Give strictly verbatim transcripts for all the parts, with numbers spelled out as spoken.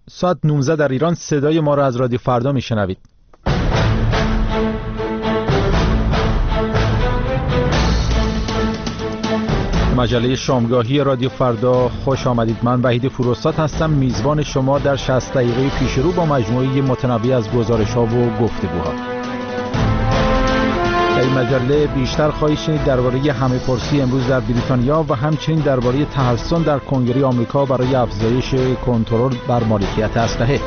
ساعت نوزده در ایران صدای ما را از رادیو فردا میشنوید. مجله شامگاهی رادیو فردا خوش آمدید. من وحید فروستاد هستم، میزبان شما در شصت دقیقه پیش رو با مجموعه متنوع از گزارش‌ها و گفتگوها. در این مجله بیشتر خواهید شنید درباره همه پرسی امروز در بریتانیا و همچنین درباره تحسن در کنگره آمریکا برای افزایش کنترل بر مالکیت اسلحه.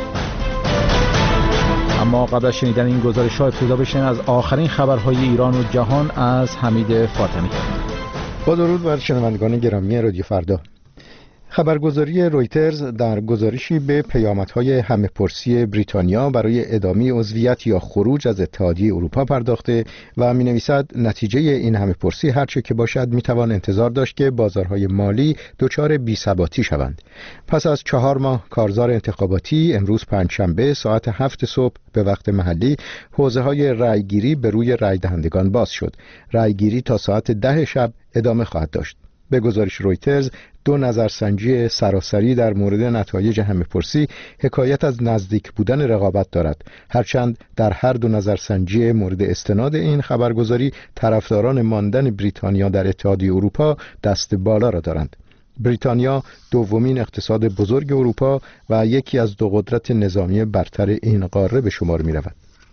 اما قبل از شنیدن این گزارش‌ها ابتدا بشنوید از آخرین خبرهای ایران و جهان از حمید فاطمی. با درود بر شنوندگان گرامی رادیو فردا. خبرگزاری رویترز در گزارشی به پیامدهای همه‌پرسی بریتانیا برای ادامه عضویت یا خروج از اتحادیه اروپا پرداخته و می‌نویسد نتیجه این همه‌پرسی هرچه که باشد می‌توان انتظار داشت که بازارهای مالی دچار بی‌ثباتی شوند. پس از چهار ماه کارزار انتخاباتی امروز پنجشنبه ساعت هفت صبح به وقت محلی حوزه‌های رأیگیری به روی رأی دهندگان باز شد. رأیگیری تا ساعت ده شب ادامه خواهد داشت. به گزارش رویترز دو نظرسنجی سراسری در مورد نتایج همه‌پرسی حکایت از نزدیک بودن رقابت دارد، هرچند در هر دو نظرسنجی مورد استناد این خبرگزاری طرفداران ماندن بریتانیا در اتحادیه اروپا دست بالا را دارند. بریتانیا دومین اقتصاد بزرگ اروپا و یکی از دو قدرت نظامی برتر این قاره به شمار می‌رود.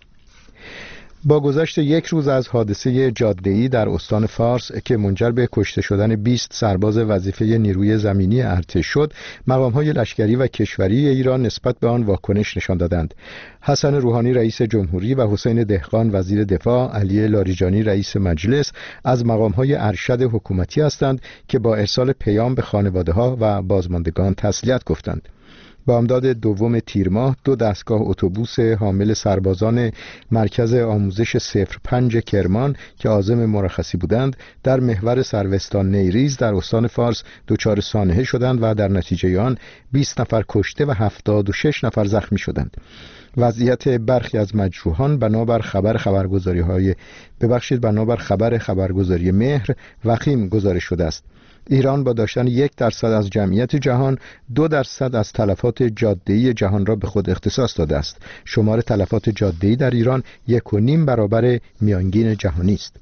با گذشت یک روز از حادثه جاده‌ای در استان فارس که منجر به کشته شدن بیست سرباز وظیفه نیروی زمینی ارتش شد، مقام‌های لشکری و کشوری ایران نسبت به آن واکنش نشان دادند. حسن روحانی رئیس جمهوری و حسین دهقان وزیر دفاع، علی لاریجانی رئیس مجلس از مقام‌های ارشد حکومتی هستند که با ارسال پیام به خانواده‌ها و بازماندگان تسلیت گفتند. با امداد دوم تیر ماه دو دستگاه اتوبوس حامل سربازان مرکز آموزش صفر پنج کرمان که عازم مرخصی بودند در محور سروستان نیریز در استان فارس دچار سانحه شدند و در نتیجه آن بیست نفر کشته و هفتاد و شش نفر زخمی شدند. وضعیت برخی از مجروحان بنابر خبر خبرگزاری های ببخشید بنابر خبر خبرگزاری مهر وخیم گزارش شده است. ایران با داشتن یک درصد از جمعیت جهان دو درصد از تلفات جاده‌ای جهان را به خود اختصاص داده است. شمار تلفات جاده‌ای در ایران یک و نیم برابر میانگین جهانی است.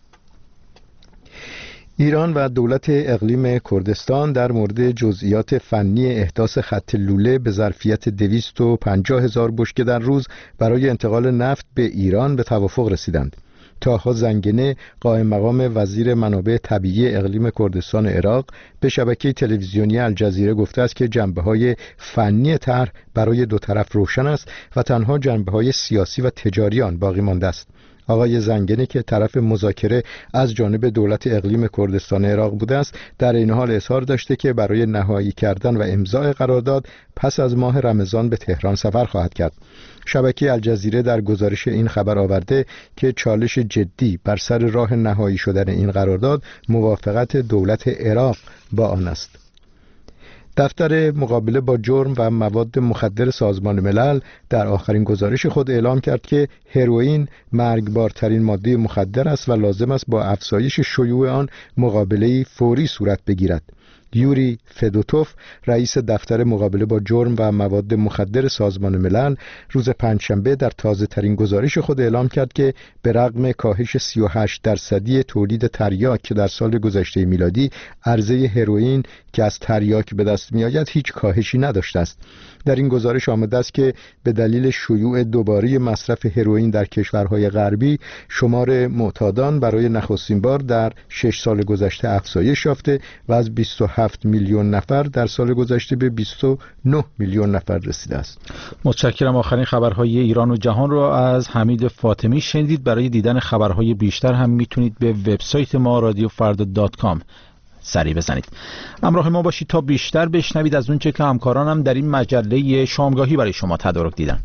ایران و دولت اقلیم کردستان در مورد جزئیات فنی احداث خط لوله به ظرفیت دویست و پنجاه هزار بشکه در روز برای انتقال نفت به ایران به توافق رسیدند. طاها زنگنه قائم مقام وزیر منابع طبیعی اقلیم کردستان عراق به شبکه تلویزیونی الجزیره گفته است که جنبه‌های فنی طرح برای دو طرف روشن است و تنها جنبه‌های سیاسی و تجاری آن باقی مانده است. آقای زنگنه که طرف مذاکره از جانب دولت اقلیم کردستان عراق بوده است، در این حال اظهار داشته که برای نهایی کردن و امضای قرارداد پس از ماه رمضان به تهران سفر خواهد کرد. شبکه الجزیره در گزارش این خبر آورده که چالش جدی بر سر راه نهایی شدن این قرارداد موافقت دولت عراق با آن است. دفتر مقابله با جرم و مواد مخدر سازمان ملل در آخرین گزارش خود اعلام کرد که هروئین مرگبارترین ماده مخدر است و لازم است با افزایش شیوع آن مقابله فوری صورت بگیرد. یوری فدوتوف رئیس دفتر مقابله با جرم و مواد مخدر سازمان ملل روز پنجشنبه در تازه ترین گزارش خود اعلام کرد که به رغم کاهش سی و هشت درصدی تولید تریاک در سال گذشته میلادی، عرضه هروئین که از تریاک به دست می آید هیچ کاهشی نداشته است. در این گزارش آمده است که به دلیل شیوع دوباره مصرف هروئین در کشورهای غربی، شمار معتادان برای نخستین بار در شش سال گذشته افزایش یافته و از بیست و هفت میلیون نفر در سال گذشته به بیست و نه میلیون نفر رسیده است. متشکرم. آخرین خبرهای ایران و جهان را از حمید فاطمی شنیدید. برای دیدن خبرهای بیشتر هم میتونید به وبسایت ما رادیو فردا دات کام سری بزنید. همراه ما باشید تا بیشتر بشنوید از اونچه که همکارانم در این مجله شامگاهی برای شما تدارک دیدن.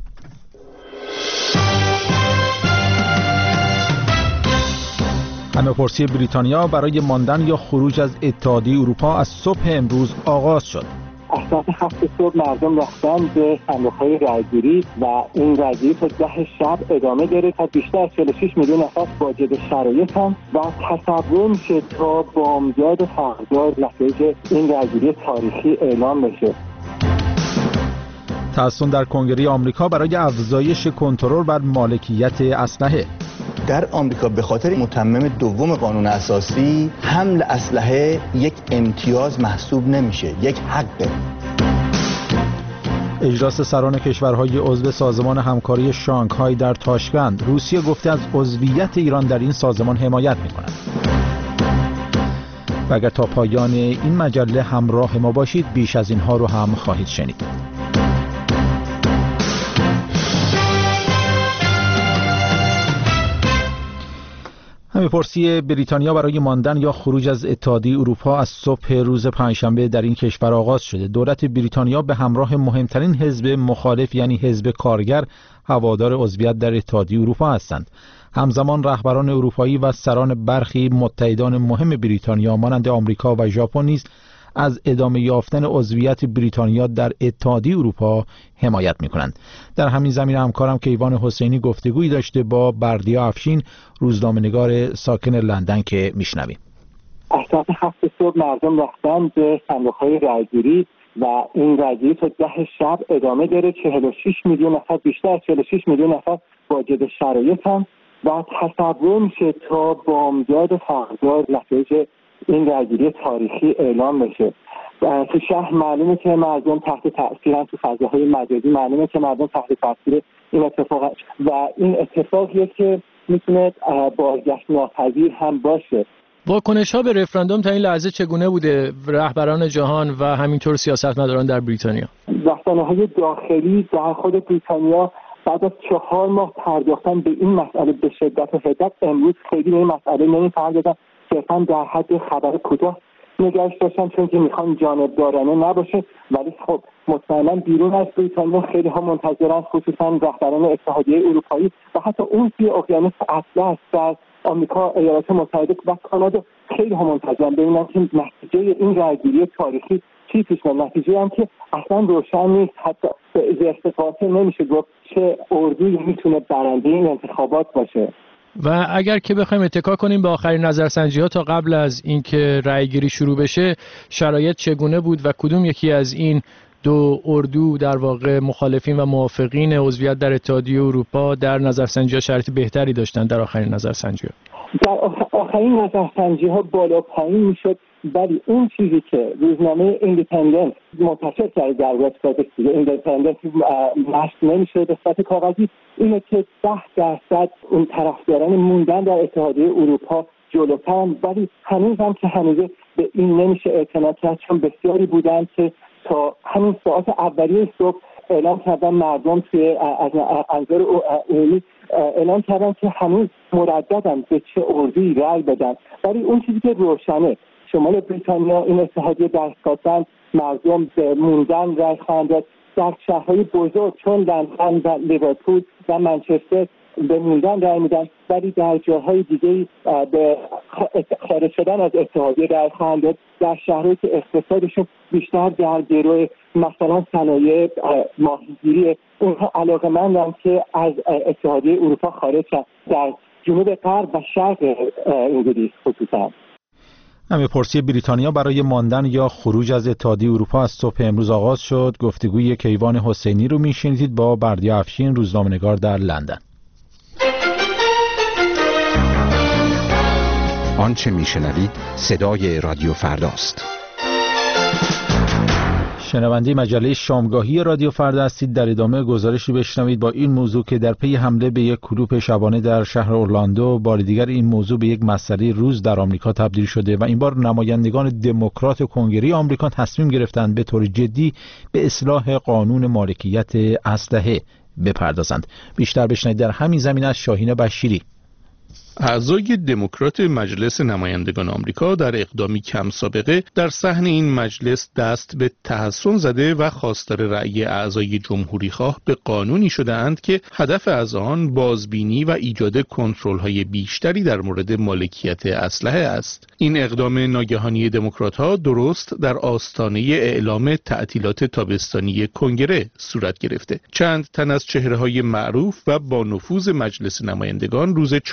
همه‌پرسی بریتانیا برای ماندن یا خروج از اتحادیه اروپا از صبح امروز آغاز شد. از ساعت هفت صبح مردم رفتن به صندوق‌های رأیگیری و این رأیگیری تا ده شب ادامه داره تا بیشتر از چهل و شش میلیون نفر واجد شرایط هم و تصور میشه تا بامداد فردا نتایج این رأیگیری تاریخی اعلام بشه. تحسن در کنگره آمریکا برای افزایش کنترل بر مالکیت اسلحه. در آمریکا به خاطر متمم دوم قانون اساسی حمل اسلحه یک امتیاز محسوب نمیشه، یک حقه. اجلاس سران کشورهای عضو سازمان همکاری شانگهای در تاشکند، روسیه گفته از عضویت ایران در این سازمان حمایت می‌کند. و اگر تا پایان این مجله همراه ما باشید بیش از اینها رو هم خواهید شنید. همیپرسی بریتانیا برای ماندن یا خروج از اتحادیه اروپا از صبح روز پنجشنبه در این کشور آغاز شده. دولت بریتانیا به همراه مهمترین حزب مخالف یعنی حزب کارگر هوادار عضویت در اتحادیه اروپا هستند. همزمان رهبران اروپایی و سران برخی متحدان مهم بریتانیا مانند آمریکا و ژاپن نیز از ادامه یافتن عضویت بریتانیا در اتحادیه اروپا حمایت می‌کنند. در همین زمینه همکارم کیوان حسینی گفتگویی داشته با بردیا افشین، روزنامه‌نگار ساکن لندن که میشنویم. از ساعت هفت صبح مردم رفتن به صندوق‌های رأی‌گیری و این رأی‌گیری تا ده شب ادامه داره. چهل و شش میلیون نفر، بیشتر از چهل و شش میلیون نفر واجد شرایط هم و تصور میشه تا بامداد فردا نتایج این رأی‌گیری تاریخی اعلام بشه. تو شهر معلومه که مردم تحت تأثیرن، تو فضاهای مجازی معلومه که مردم تحت تأثیر این اتفاق و این اتفاقیه که میتونه بازگشت ناپذیر هم باشه. واکنش‌ها به رفراندوم تا این لحظه چگونه بوده رهبران جهان و همینطور سیاستمداران در بریتانیا؟ رسانه‌های داخلی در خود بریتانیا بعد از چهار ماه پرداختن به این مسئله به شدت و حدت امروز خیلی به این مسئله نمی‌پردازن، صرفاً در حد خبر کوتاه نگهش داشتن چون که میخوان جانبدارانه نباشه. ولی خب مطمئنا بیرون از بریتانیا خیلی ها منتظرن، خصوصا رهبران اتحادیه اروپایی و حتی اون توی اقیانوس اطلس در آمریکا، ایالات متحده و کانادا خیلی ها منتظرن ببینن که نتیجه این رأی‌گیری تاریخی چی پیش میاد. نتیجه هم که اصلا روشن نیست، حتی به استفاده نمیشه گفت چه اردویی میتونه برنده این انتخابات باشه. و اگر که بخوایم اتکا کنیم به آخرین نظرسنجی‌ها تا قبل از اینکه رأی‌گیری شروع بشه، شرایط چگونه بود و کدوم یکی از این دو اردو در واقع مخالفین و موافقین عضویت در اتحادیه اروپا در نظرسنجی‌ها شرایط بهتری داشتن در آخرین نظرسنجی‌ها؟ در آخرین نظرسنجی‌ها بالا پایین میشد، ولی اون چیزی که روزنامه ایندیپندنت منتشر کرده در وبسایت ایندیپندنت نشر نمیشه به صورت کاغذی اینه که ده درصد اون طرفداران موندن در اتحادیه اروپا جلوترن، ولی هنوز هم که هنوز به این نمیشه اعتماد کرد چون بسیاری بودن که تا همین ساعت اولیه صبح اعلام کردن، مردم توی از انظار عمومی اعلام کردن که هنوز مرددن به چه اردویی رأی بدن. ولی اون چیزی که روشنه شمال بریتانیا این اتحادیه در اسکاتلند مردم به موندن رأی خواهند داد. در شهرهای بزرگ چون لندن و لیورپول و منچستر به موندن رأی میدن، ولی در جاهای دیگه به خارج شدن از اتحادیه رأی خواهند داد. در شهرهایی که اقتصادشون بیشتر در گروه مثلا صنایع ماهیگیری اونها علاقه‌مندن که از اتحادیه اروپا خارج شن، در جنوب غرب و شرق انگلیس خصوصا. همیپرسی بریتانیا برای ماندن یا خروج از اتحادیه اروپا از صبح امروز آغاز شد. گفتگوی کیوان حسینی رو میشنیدید با بردیا افشین، روزنامه‌نگار در لندن. آنچه میشنوید صدای رادیو فرداست. شنونده مجله شامگاهی رادیو فردا هستید. در ادامه گزارشی بشنوید با این موضوع که در پی حمله به یک کلوپ شبانه در شهر اورلاندو، بار دیگر این موضوع به یک مسئله روز در آمریکا تبدیل شده و این بار نمایندگان دموکرات کنگره آمریکا تصمیم گرفتند به طور جدی به اصلاح قانون مالکیت اسلحه بپردازند. بیشتر بشنوید در همین زمینه از شاهین بشیری. اعضای دموکرات مجلس نمایندگان آمریکا در اقدامی کم سابقه در صحن این مجلس دست به تحسن زده و خواستار رأی اعضای جمهوری‌خواه به قانونی شده‌اند که هدف از آن بازبینی و ایجاد کنترل‌های بیشتری در مورد مالکیت اسلحه است. این اقدام ناگهانی دموکرات‌ها درست در آستانه اعلام تعطیلات تابستانی کنگره صورت گرفته. چند تن از چهره‌های معروف و با نفوذ مجلس نمایندگان روز چهارشنبه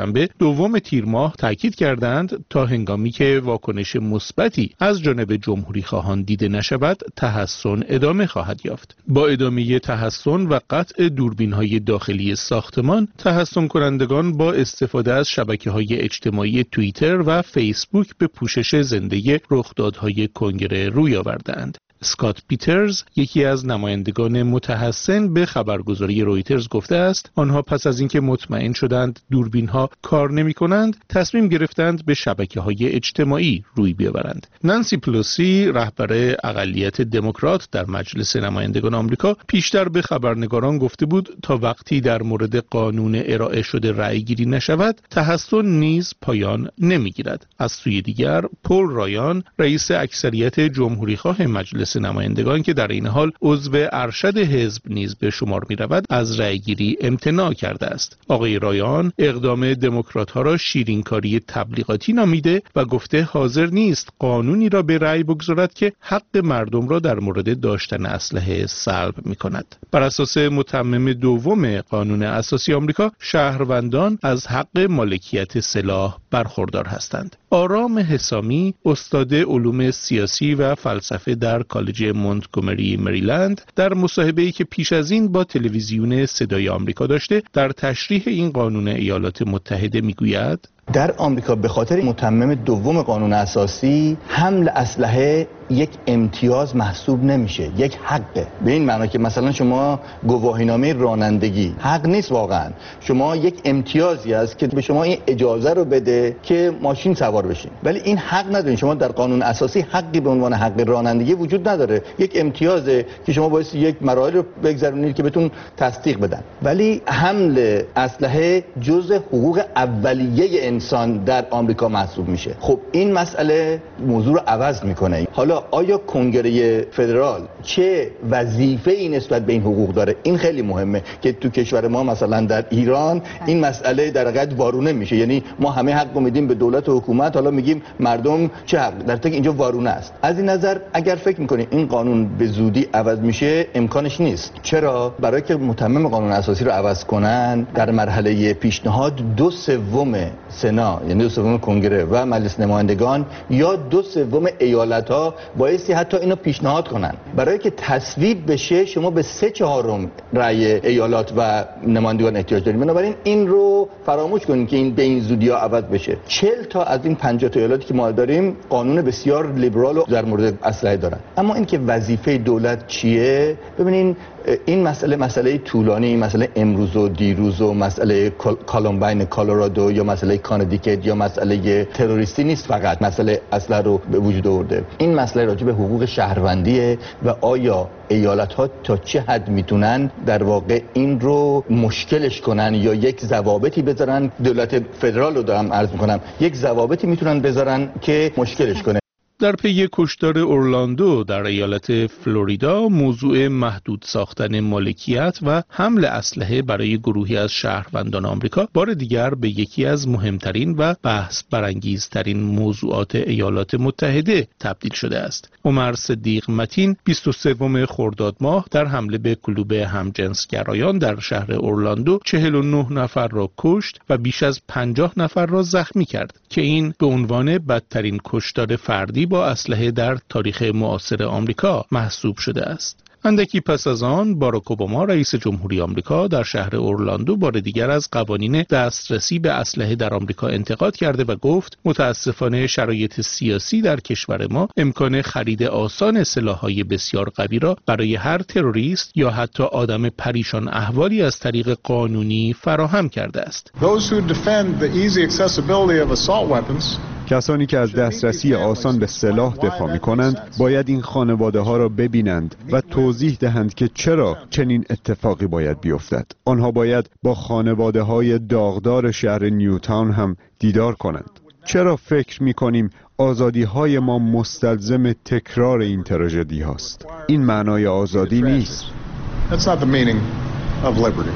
سهشنبه دوم تیر ماه تاکید کردند تا هنگامی که واکنش مثبتی از جانب جمهوری خواهان دیده نشود تحسن ادامه خواهد یافت. با ادامه تحسن و قطع دوربین‌های داخلی ساختمان، تحسن کنندگان با استفاده از شبکه‌های اجتماعی توییتر و فیسبوک به پوشش زنده رخدادهای کنگره روی آوردند. اسکات پیترز، یکی از نمایندگان متحسن به خبرگزاری رویترز، گفته است آنها پس از اینکه مطمئن شدند دوربین‌ها کار نمی‌کنند، تصمیم گرفتند به شبکه‌های اجتماعی روی بیاورند. نانسی پلوسی، رهبر اقلیت دموکرات در مجلس نمایندگان آمریکا، پیشتر به خبرنگاران گفته بود تا وقتی در مورد قانون ارائه شده رأی‌گیری نشود، تحسن نیز پایان نمی‌گیرد. از سوی دیگر، پول رایان، رئیس اکثریت جمهوری‌خواه مجلس نمایندگان که در این حال عضو ارشد حزب نیز به شمار می رود، از رأیگیری امتناع کرده است. آقای رایان اقدام دموکرات‌ها را شیرینکاری تبلیغاتی نامیده و گفته حاضر نیست قانونی را به رأی بگذارد که حق مردم را در مورد داشتن اسلحه سلب می کند. بر اساس متمم دوم قانون اساسی آمریکا، شهروندان از حق مالکیت سلاح برخوردار هستند. آرام حسامی، استاد علوم سیاسی و فلسفه در کالج مونتگومری مریلند، در مصاحبه‌ای که پیش از این با تلویزیون صدای آمریکا داشته، در تشریح این قانون ایالات متحده میگوید در آمریکا به خاطر متمم دوم قانون اساسی حمل اسلحه یک امتیاز محسوب نمیشه، یک حقه. به این معنی که مثلا شما گواهینامه رانندگی حق نیست، واقعا شما یک امتیازی است که به شما این اجازه رو بده که ماشین سوار بشین، ولی این حق ندارین. شما در قانون اساسی حقی به عنوان حق رانندگی وجود نداره، یک امتیازه که شما باید یک مراحل رو بگذرونید که بهتون تصدیق بدن. ولی حمل اسلحه جزء حقوق اولیه انسان در آمریکا محسوب میشه. خب این مسئله موضوع رو عوض میکنه. حالا آیا کنگره فدرال چه وظیفه‌ای نسبت به این حقوق داره؟ این خیلی مهمه که تو کشور ما مثلا در ایران این مسئله در حقیقت وارونه میشه، یعنی ما همه حق رو میدیم به دولت و حکومت، حالا میگیم مردم چه حق، در حالی اینجا وارونه است. از این نظر اگر فکر میکنید این قانون به زودی عوض میشه، امکانش نیست. چرا؟ برای که متمم قانون اساسی رو عوض کنن، در مرحله پیشنهاد دو سوم سنا، یعنی دو سوم کنگره و مجلس نمایندگان یا دو سوم ایالت‌ها بایستی حتی اینو پیشنهاد کنن. برای که تصویب بشه شما به سه چهارم رأی ایالات و نمایندگان احتیاج دارید. بنابراین این رو فراموش کنید که این به این زودی ها عوض بشه. چهل تا از این پنجاه تا ایالتی که ما داریم قانون بسیار لیبرال در مورد اسلحه دارن. اما این که وظیفه دولت چیه؟ ببینین این مسئله مسئله طولانی، مسئله امروز و دیروز و مسئله کالومباین کالورادو یا مسئله کانادیکت یا مسئله تروریستی نیست، فقط مسئله اسلحه رو به وجود آورده. این مسئله راجع به حقوق شهروندیه و آیا ایالت ها تا چه حد میتونن در واقع این رو مشکلش کنن یا یک ضوابطی بذارن. دولت فدرال رو دارم عرض میکنم، یک ضوابطی میتونن بذارن که مشکلش کنه. در پی کشتار اورلاندو در ایالت فلوریدا، موضوع محدود ساختن مالکیت و حمل اسلحه برای گروهی از شهروندان آمریکا بار دیگر به یکی از مهمترین و بحث برانگیزترین موضوعات ایالات متحده تبدیل شده است. عمر صدیق متین بیست و سوم خرداد ماه در حمله به کلوب همجنسگرایان در شهر اورلاندو چهل و نه نفر را کشت و بیش از پنجاه نفر را زخمی کرد که این به عنوان بدترین کشتار فردی با اسلحه در تاریخ معاصر آمریکا محسوب شده است. اندکی پس از آن باراک اوباما رئیس جمهوری آمریکا در شهر اورلاندو بار دیگر از قوانین دسترسی به اسلحه در آمریکا انتقاد کرده و گفت متاسفانه شرایط سیاسی در کشور ما امکان خرید آسان سلاح‌های بسیار قوی را برای هر تروریست یا حتی آدم پریشان احوالی از طریق قانونی فراهم کرده است. Those who defend the easy accessibility of assault weapons کسانی که از دسترسی آسان به سلاح دفاع می کنند باید این خانواده ها را ببینند و توضیح دهند که چرا چنین اتفاقی باید بیفتد. آنها باید با خانواده های داغدار شهر نیوتاون هم دیدار کنند. چرا فکر می کنیم آزادی های ما مستلزم تکرار این تراژدی هاست؟ این معنای آزادی نیست. That's not the meaning of liberty.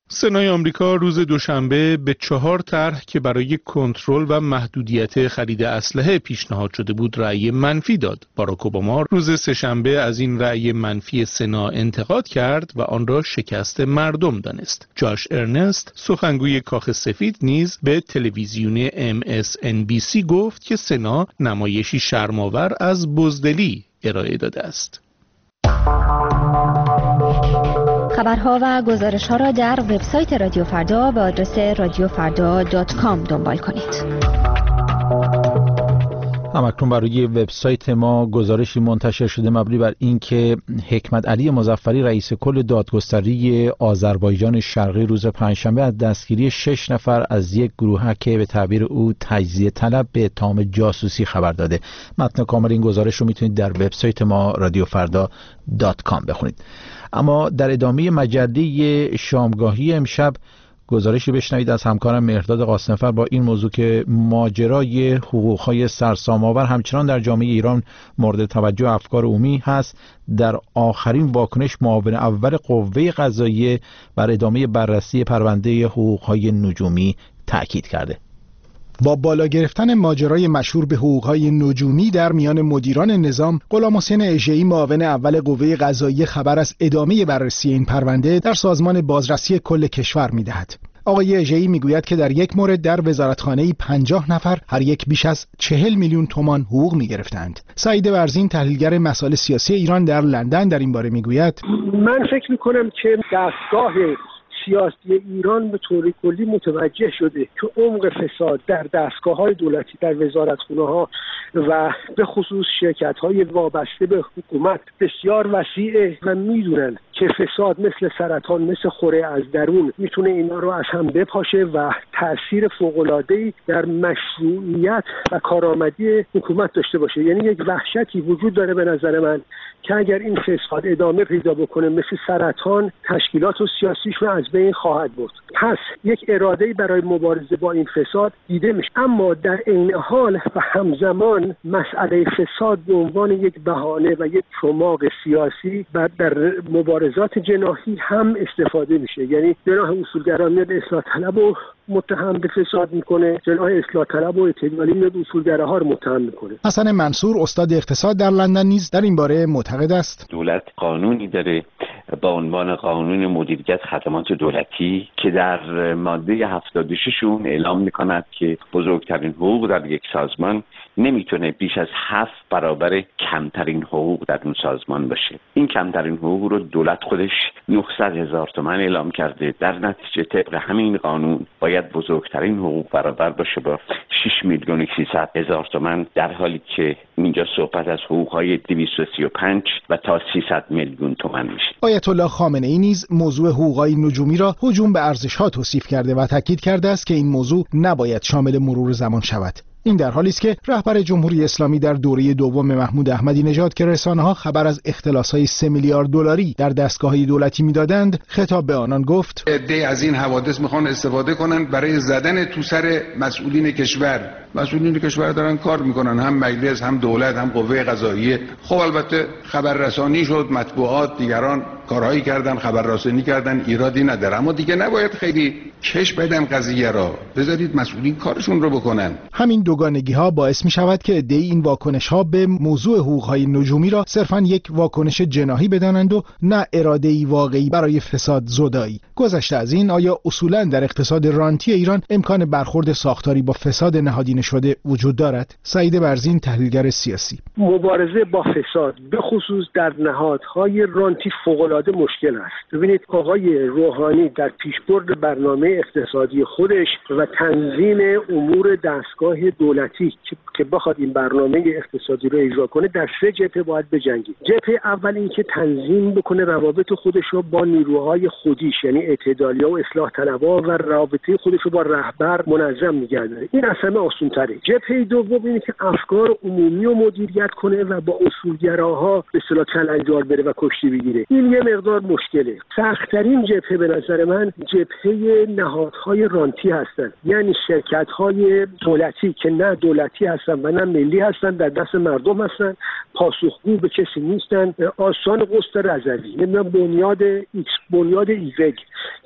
سنای آمریکا روز دوشنبه به چهار طرح که برای کنترل و محدودیت خرید اسلحه پیشنهاد شده بود رأی منفی داد. باراک اوباما روز سه‌شنبه از این رأی منفی سنا انتقاد کرد و آن را شکست مردم دانست. جاش ارنست، سخنگوی کاخ سفید، نیز به تلویزیون ام اس ان بی سی گفت که سنا نمایشی شرم‌آور از بزدلی ارائه داده است. خبرها و گزارش‌ها را در وبسایت رادیو فردا به آدرس رادیو فردا دات کام دنبال کنید. همکنون برای وبسایت ما گزارشی منتشر شده مبنی بر اینکه حکمت علی مظفری رئیس کل دادگستری آذربایجان شرقی روز پنجشنبه از دستگیری شش نفر از یک گروه که به تعبیر او تجزیه طلب به اتهام جاسوسی خبر داده. متن کامل این گزارش رو میتونید در وبسایت ما رادیو فردا دات کام بخونید. اما در ادامه مجله شامگاهی امشب گزارشی بشنوید از همکارم مهرداد قاسم‌فر با این موضوع که ماجرای حقوق‌های سرسام‌آور همچنان در جامعه ایران مورد توجه افکار عمومی هست. در آخرین واکنش معاون اول قوه قضاییه بر ادامه بررسی پرونده حقوق‌های نجومی تاکید کرده. با بالا گرفتن ماجرای مشهور به حقوق‌های نجومی در میان مدیران نظام، غلامحسین اژه‌ای معاون اول قوه قضاییه خبر از ادامه بررسی این پرونده در سازمان بازرسی کل کشور می‌دهد. آقای اژه‌ای میگوید که در یک مورد در وزارتخانه‌ای پنجاه نفر هر یک بیش از چهل میلیون تومان حقوق می‌گرفتند. سعید ورزین، تحلیلگر مسائل سیاسی ایران در لندن، در این باره میگوید: من فکر می‌کنم که دستگاه سیاسی ایران به طور کلی متوجه شده که عمق فساد در دستگاه‌های دولتی، در وزارتخانه‌ها و به خصوص شرکت‌های وابسته به حکومت بسیار وسیعه و می‌دونن که فساد مثل سرطان، مثل خوره از درون میتونه اینا رو از هم بپاشه و تأثیر فوق‌العاده‌ای در مشروعیت و کارآمدی حکومت داشته باشه. یعنی یک وحشتی وجود داره به نظر من که اگر این فساد ادامه پیدا بکنه مثل سرطان، تشکیلات و سیاسیش رو از بین خواهد برد. پس یک اراده‌ای برای مبارزه با این فساد دیده میشه، اما در عین حال و همزمان مسئله فساد به عنوان یک بهانه و یک چماق سیاسی و در مبارزات جناحی هم استفاده میشه. یعنی جناح اصولگرا میاد اصلاح طلب و متهم به فساد میکنه، جناح اصلاح طلب و اعتدالی میاد اصولگراها رو متهم میکنه. حسن منصور، استاد اقتصاد در لندن، نیز در این باره معتقد است. دولت قانونی داره با عنوان قانون مدیریت خدمات دولتی که در ماده هفتاد و شش اون اعلام میکند که بزرگترین حقوق در یک سازمان نمیتونه بیش از هفت برابر کمترین حقوق در اون سازمان باشه. این کمترین حقوق رو دولت خودش نهصد هزار تومان اعلام کرده. در نتیجه طبق همین قانون باید بزرگترین حقوق برابر باشه با شش میلیون و سیصد هزار تومان، در حالی که اینجا صحبت از حقوق‌های دویست و سی و پنج و تا سیصد میلیون تومان میشه. آیت الله خامنه‌ای نیز موضوع حقوق‌های نجومی را هجوم به ارزش‌ها توصیف کرده و تاکید کرده است که این موضوع نباید شامل مرور زمان شود. این در حالی است که رهبر جمهوری اسلامی در دوره دوم محمود احمدی نژاد که رسانه‌ها خبر از اختلاس‌های سه میلیارد دلاری در دستگاه‌های دولتی می‌دادند، خطاب به آنان گفت: عده‌ای از این حوادث می‌خوان استفاده کنند برای زدن تو سر مسئولین کشور. مسئولین کشور دارن کار می‌کنن، هم مجلس، هم دولت، هم قوه قضاییه. خب البته خبررسانی شد، مطبوعات، دیگران کارهایی کردن، خبررسانی کردن، ایرادی نداره، اما دیگه نباید خیلی کش بدن قضیه را. بذارید مسئولین کارشون رو بکنن. همین دوگانگی ها باعث می شود که عده‌ای این واکنش ها به موضوع حقوق های نجومی را صرفاً یک واکنش جناحی بدانند و نه اراده‌ای واقعی برای فساد زدایی. گذشته از این، آیا اصولاً در اقتصاد رانتی ایران امکان برخورد ساختاری با فساد نهادینه شده وجود دارد؟ سعید برزین، تحلیلگر سیاسی: مبارزه با فساد به خصوص در نهادهای رانتی فوق‌العاده مشکل است. ببینید آقای روحانی در پیشبرد برنامه اقتصادی خودش و تنظیم امور دستگاه دولتی که بخواد این برنامه اقتصادی رو اجرا کنه در سه جبهه باید بجنگید. جبهه اول این که تنظیم بکنه روابط خودش رو با نیروهای خودیش، یعنی اعتدالیا و اصلاح طلبها، و رابطه خودش رو با رهبر منظم نگه داره. این از همه آسان‌تره. جبهه دوم اینه که افکار عمومی رو مدیریت کنه و با اصولگراها به اصطلاح کلنجار بره و کشتی بگیره. این یه مقدار مشکله. سخت‌ترین جبهه به نظر من جبهه نهادهای رانتی هستن، یعنی شرکت‌های دولتی که نه دولتی هستن و نه ملی هستن، در دست مردم هستن، پاسخگو به کسی نیستن. آسان قسط رضوی، نمیدونم بنیاد ایکس، بنیاد ایگرگ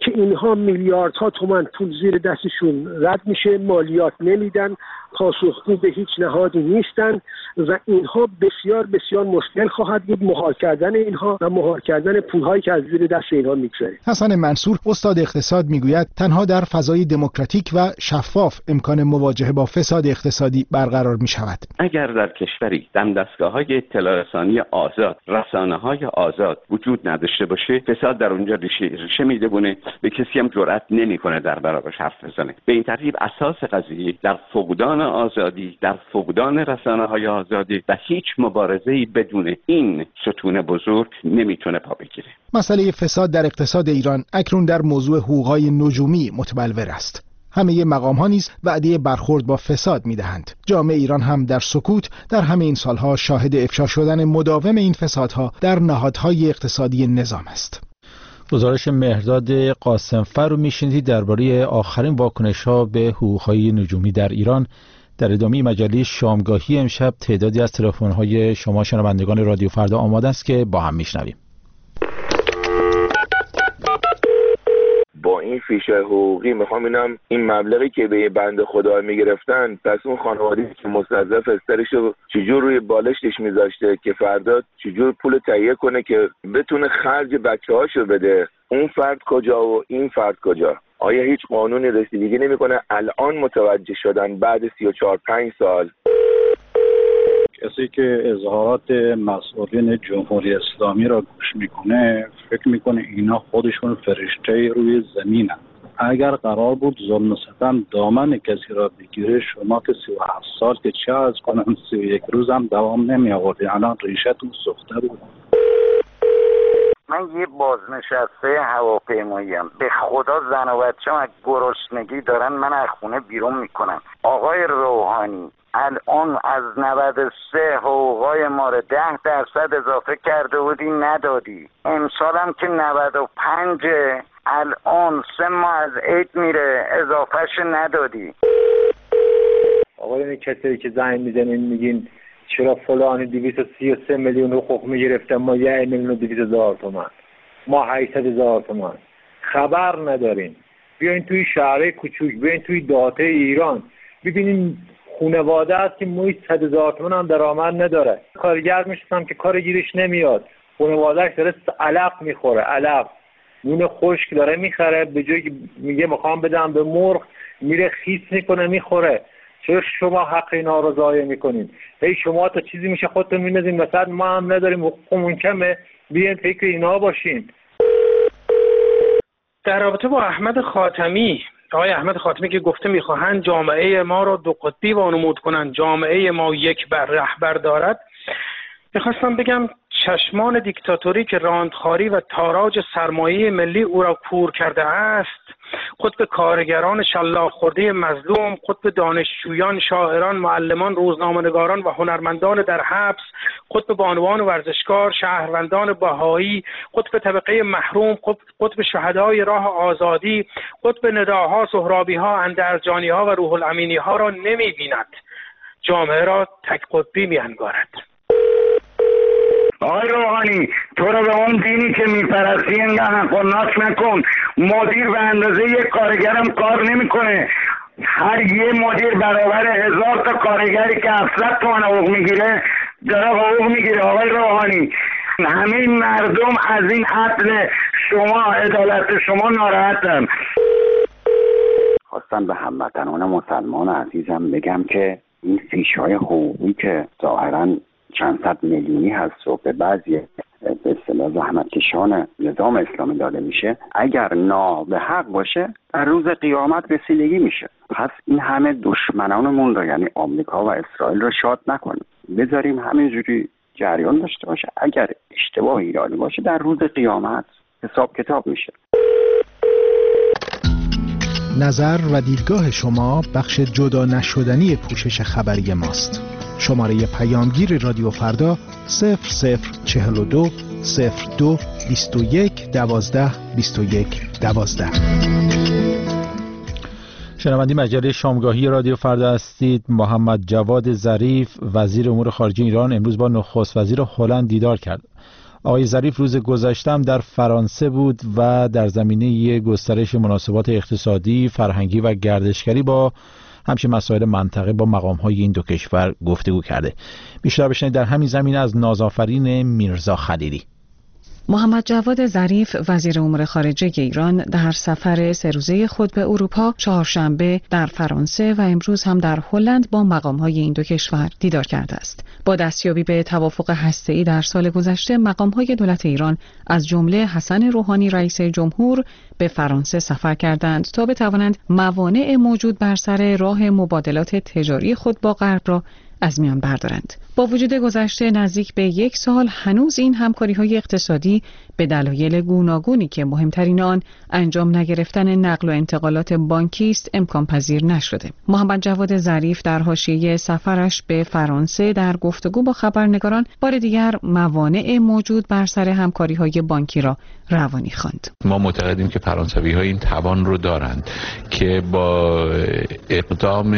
که اینها میلیاردها تومان پول زیر دستشون رد میشه، مالیات نمیدن، پاسخگو به هیچ نهادی نیستن و اینها بسیار بسیار مشکل خواهد بود مهار کردن اینها و مهار کردن پولهایی که از زیر دست اینها میگذره. حسن منصور استاد اقتصاد میگوید تنها در فضای دموکراتیک و شفاف امکان مواجهه با فساد اقتصادی برقرار میشود. اگر در کشوری دم دستگاه‌های اطلاع رسانی آزاد، رسانه‌های آزاد وجود نداشته باشه، فساد در اونجا ریشه, ریشه میدونه، به کسی هم جرئت نمیکنه در برابرش حرف بزنه. به این ترتیب اساس قضیه در فقدان آزادی، در فقدان رسانه‌های آزادی و هیچ مبارزه‌ای بدون این ستون بزرگ نمیتونه پا بگیره. مسئله فساد در اقتصاد ایران اکنون در موضوع حقوق‌های نجومی متبلور است. همه مقام‌ها نیز وعده برخورد با فساد می‌دهند. جامعه ایران هم در سکوت در همه این سالها شاهد افشا شدن مداوم این فسادها در نهادهای اقتصادی نظام است. گزارش مهرداد قاسمفر رو میشنیدید درباره آخرین واکنش‌ها به حقوق‌های نجومی در ایران. در ادامه مجله شامگاهی امشب تعدادی از تلفن‌های شما شنوندگان رادیو فردا آماده است که با هم میشنویم. با این فیشه حقوقی میخوام اینم این مبلغی که به بنده خدا میگرفتن، پس اون خانواده‌ای که مستضعف استرشو چجور روی بالشتش میذاشته که فردا چجور پول تهیه کنه که بتونه خرج بچه‌هاشو بده، اون فرد کجا و این فرد کجا؟ آیا هیچ قانونی رسیدگی نمیکنه؟ الان متوجه شدن بعد سی و چهار پنج سال. کسی که اظهارات مسئولین جمهوری اسلامی را گوش میکنه فکر میکنه اینا خودشون فرشته روی زمینن. اگر قرار بود ظلم و ستم دامن کسی را بگیره، شما که سی و هفت سال که چه از کنن سی و یک روز هم دوام نمی آوردی، الان ریشتون سوخته بود. من یه بازنشسته هواپیماییم، به خدا زن و بچه‌م از گرسنگی دارن من از خونه بیرون میکنم. آقای روحانی الان از نود و سه حقوقای ما رو ده درصد اضافه کرده بودی ندادی، امسال هم که نود و پنج، الان سه ماه از عید میره اضافهش ندادی. آقای این کسایی که زنگ میزنین میگین چرا فلانی دویست و سی و سه میلیون حقوق میگرفتن ما یه میلیون و دویست هزار تومان، ما هشتصد هزار تومان، خبر ندارین. بیاین توی شهرهای کوچوک، بیاین توی دهاته ایران ببینین خانواده است که موی صد هزار تومان هم درآمد نداره، کارگر میشستم که کار گیرش نمیاد، خانواده‌اش داره علف میخوره، علف نون خشک داره میخره، به جایی که میگه میخوام بدم به مرغ میره خیس میکنه میخوره. چرا شما حق اینا رو ضایع میکنید؟ هی شما تا چیزی میشه خودتون میندازین مثلا ما هم نداریم حقوقمون کمه، بیاین فکر اینا باشین. در رابطه با احمد خاتمی، آقای احمد خاتمی که گفته میخواهند جامعه ما رو دو قطبی وانمود کنند، جامعه ما یک بر رهبر دارد، میخواستم بگم چشمان دیکتاتوری که راندخاری و تاراج سرمایه ملی او را کور کرده است، خود به کارگران شلاق خورده مظلوم، خود به دانشجویان، شاعران، معلمان، روزنامه‌نگاران و هنرمندان در حبس، خود به بانوان ورزشکار، شهروندان بهایی، خود به طبقه محروم، خود به شهدای راه آزادی، خود به نداها، سهرابی‌ها، اندرجانی‌ها و روح الامینی‌ها را نمی‌بیند. جامعه را تک قطبی می‌انگارد. آقای روحانی تو رو به اون دینی که میپرستی اینقدر حق و ناس نکن. مدیر به اندازه یک کارگرم کار نمیکنه، هر یه مدیر برابر هزار تا کارگری که هفتصد تومن حقوق میگیره داره حقوق میگیره. آقای روحانی همه مردم از این عدل شما، عدالت شما ناراحتن. خواستم به هموطنان مسلمان عزیزم بگم که این فیش‌های حقوقی که ظاهراً چند صد میلیونی هست و به بعضی به اصطلاح زحمتکشان نظام اسلامی داده میشه، اگر نا به حق باشه در روز قیامت رسیدگی میشه. پس این همه دشمنانمون رو یعنی آمریکا و اسرائیل رو شاد نکنیم، بذاریم همینجوری جریان داشته باشه. اگر اشتباه ایرانی باشه در روز قیامت حساب کتاب میشه. نظر و دیدگاه شما بخش جدا نشدنی پوشش خبری ماست. شماره پیامگیر رادیو فردا صفر صفر چهل و دو صفر دو بیست و یک دوازده بیست و یک دوازده. شنوندی مجله شامگاهی رادیو فردا هستید. محمد جواد ظریف وزیر امور خارجه ایران امروز با نخست وزیر هلند دیدار کرد. آقای ظریف روز گذشته هم در فرانسه بود و در زمینه گسترش مناسبات اقتصادی، فرهنگی و گردشگری با همچنین مسائل منطقه با مقام‌های این دو کشور گفتگو کرده. بیشتر بشنوید در همین زمینه از نازآفرین میرزا خلیلی. محمد جواد ظریف وزیر امور خارجه ایران در سفر سه روزه خود به اروپا چهارشنبه در فرانسه و امروز هم در هلند با مقام‌های این دو کشور دیدار کرده است. با دستیابی به توافق هسته‌ای در سال گذشته، مقام‌های دولت ایران از جمله حسن روحانی رئیس جمهور به فرانسه سفر کردند تا بتوانند موانع موجود بر سر راه مبادلات تجاری خود با غرب را از میان بردارند. با وجود گذشته نزدیک به یک سال هنوز این همکاری‌های اقتصادی به دلایل گوناگونی که مهمترین آن انجام نگرفتن نقل و انتقالات بانکی است امکان پذیر نشده. محمد جواد ظریف در حاشیه سفرش به فرانسه در گفتگو با خبرنگاران بار دیگر موانع موجود بر سر همکاری‌های بانکی را روانی خواند. ما معتقدیم که فرانسوی‌ها این توان رو دارند که با اقدام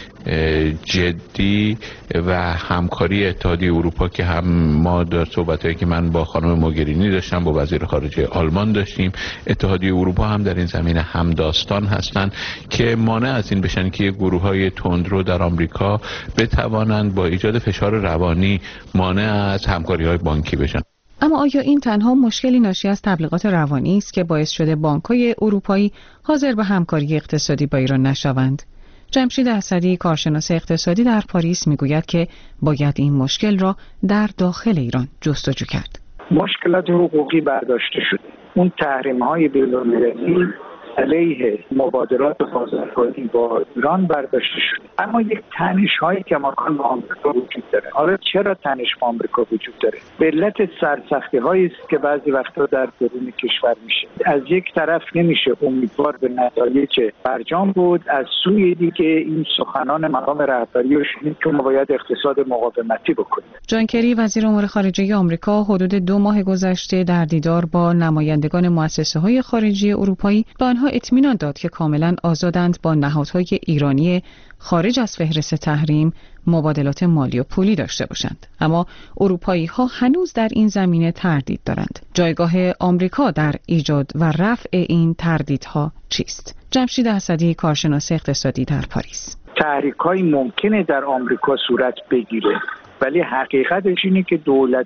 جدی و همکاری اتحادیه اروپا که هم ما در صحبتایی که من با خانم موگرینی داشتم با وزیر خارجه آلمان داشتیم، اتحادیه اروپا هم در این زمینه همداستان هستند که مانع از این بشن که گروه‌های تندرو در آمریکا بتوانند با ایجاد فشار روانی مانع از همکاری‌های بانکی بشن. اما آیا این تنها مشکلی ناشی از تبلیغات روانی است که باعث شده بانک‌های اروپایی حاضر به همکاری اقتصادی با ایران نشوند؟ جمشید اسدی کارشناس اقتصادی در پاریس میگوید که باید این مشکل را در داخل ایران جستجو کرد. مشکلات حقوقی برداشته شده. اون تحریم‌های بین‌المللی علیه مبادلات بازرگانی با ایران برداشته شده، اما یک تنش‌هایی که ماکان با آمریکا وجود داره. حالا چرا تنش با آمریکا وجود داره؟ به علت سرسختی‌هایی است که بعضی وقتا در درون کشور میشه. از یک طرف نمیشه امیدوار به نتایج برجام بود، از سوی دیگه این سخنان مقام رهبری رو شنید که ما باید اقتصاد مقاومتی بکنیم. جان کری وزیر امور خارجه آمریکا حدود دو ماه گذشته در دیدار با نمایندگان مؤسسه‌های خارجی اروپایی به آنها اطمینان داد که کاملا آزادند با نهادهای ایرانی خارج از فهرست تحریم مبادلات مالی و پولی داشته باشند. اما اروپایی ها هنوز در این زمینه تردید دارند. جایگاه آمریکا در ایجاد و رفع این تردیدها چیست؟ جمشید اسدی کارشناس اقتصادی در پاریس. تحریک‌های ممکنه در آمریکا صورت بگیره، ولی حقیقتش اینه که دولت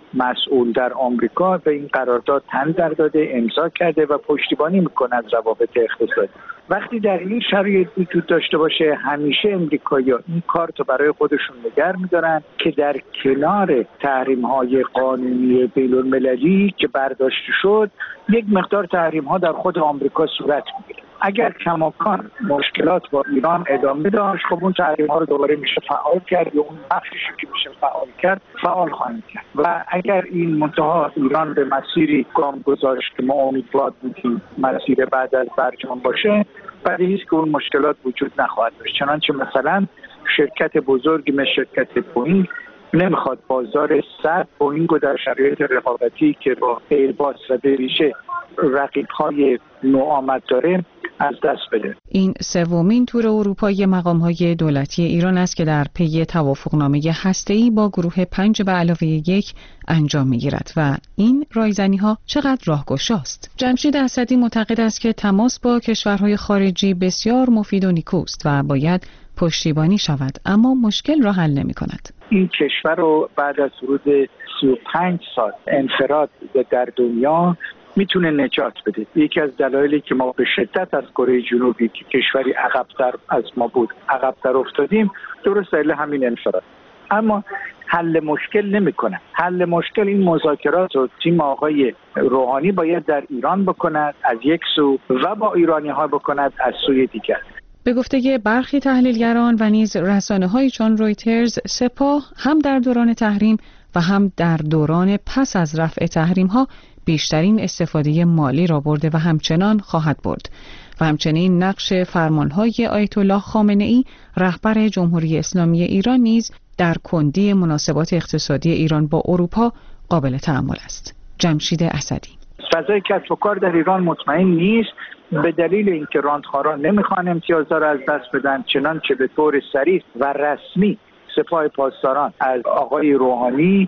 مسئول در آمریکا به این قرارداد تن در داده، امضا کرده و پشتیبانی میکنه از روابط اقتصادی. وقتی در این شرایط وجود داشته باشه، همیشه امریکایی‌ها این کار رو برای خودشون نگه می‌دارن که در کنار تحریم‌های قانونی بین‌المللی که برداشته شد، یک مقدار تحریم‌ها در خود آمریکا صورت می‌گیره. اگر کماکان مشکلات با ایران ادامه داشت، خب اون تحریم‌ها رو دوباره میشه فعال کرد، یا اون بخشی که میشه فعال کرد فعال خواهند کرد. و اگر این منتها ایران به مسیری گام گذاشت که ما امیدوار بودیم مسیر بعد از برجام باشه، بدیهی است که اون مشکلات وجود نخواهد داشت. چنانچه مثلا شرکت بزرگی مثل شرکت بوئینگ نمیخواد بازار صد بوئینگ رو در شرایط رقابتی که با ایرباس و بریشه رقیب‌های نوآمد داره از دست بده. این سومین تور اروپایی مقام‌های دولتی ایران است که در پی توافقنامه هسته‌ای با گروه پنج به علاوه یک انجام می‌گیرد و این رایزنی‌ها چقدر راهگشاست. جمشید اسدی معتقد است که تماس با کشورهای خارجی بسیار مفید و نیکوست و باید پشتیبانی شود، اما مشکل را حل نمی‌کند. این کشور رو بعد از ورود سی و پنج سال انفراد در دنیا میتونه نجات بده. یکی از دلایلی که ما به شدت از کره جنوبی که کشوری عقب‌تر از ما بود عقب‌تر افتادیم، درست دلیل همین انفراد. اما حل مشکل نمیکنه. حل مشکل این مذاکرات رو تیم آقای روحانی باید در ایران بکند از یک سو و با ایرانی‌ها بکند از سوی دیگر. به گفته برخی تحلیلگران و نیز رسانه‌های چون رویترز، سپاه هم در دوران تحریم و هم در دوران پس از رفع تحریم‌ها بیشترین استفاده مالی را برده و همچنان خواهد برد و همچنین نقش فرمانهای آیت الله خامنه‌ای رهبر جمهوری اسلامی ایران نیز در کندی مناسبات اقتصادی ایران با اروپا قابل تأمل است. جمشید اسدی. فضای کسب و کار در ایران مطمئن نیست به دلیل اینکه راندخواران نمیخوان امتیازها را از دست بدن، چنانچه به طور صریح و رسمی سپاه پاسداران از آقای روحانی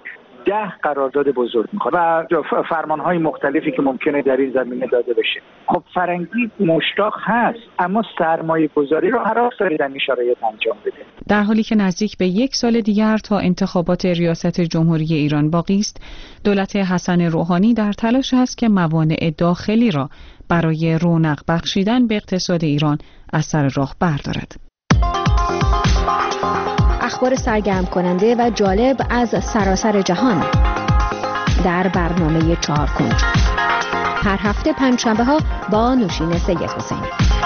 ده قرارداد بزرگ میخواد و فرمانهای مختلفی که ممکنه در این زمینه داده بشه. خب فرنگی مشتاق هست اما سرمایه گذاری رو هراس داره در این شرایط انجام بده. در حالی که نزدیک به یک سال دیگر تا انتخابات ریاست جمهوری ایران باقی است، دولت حسن روحانی در تلاش است که موانع داخلی را برای رونق بخشیدن به اقتصاد ایران از سر راه بردارد. اخبار سرگرم کننده و جالب از سراسر جهان در برنامه چهار کنج هر هفته پنجشنبه ها با نوشین سید حسینی.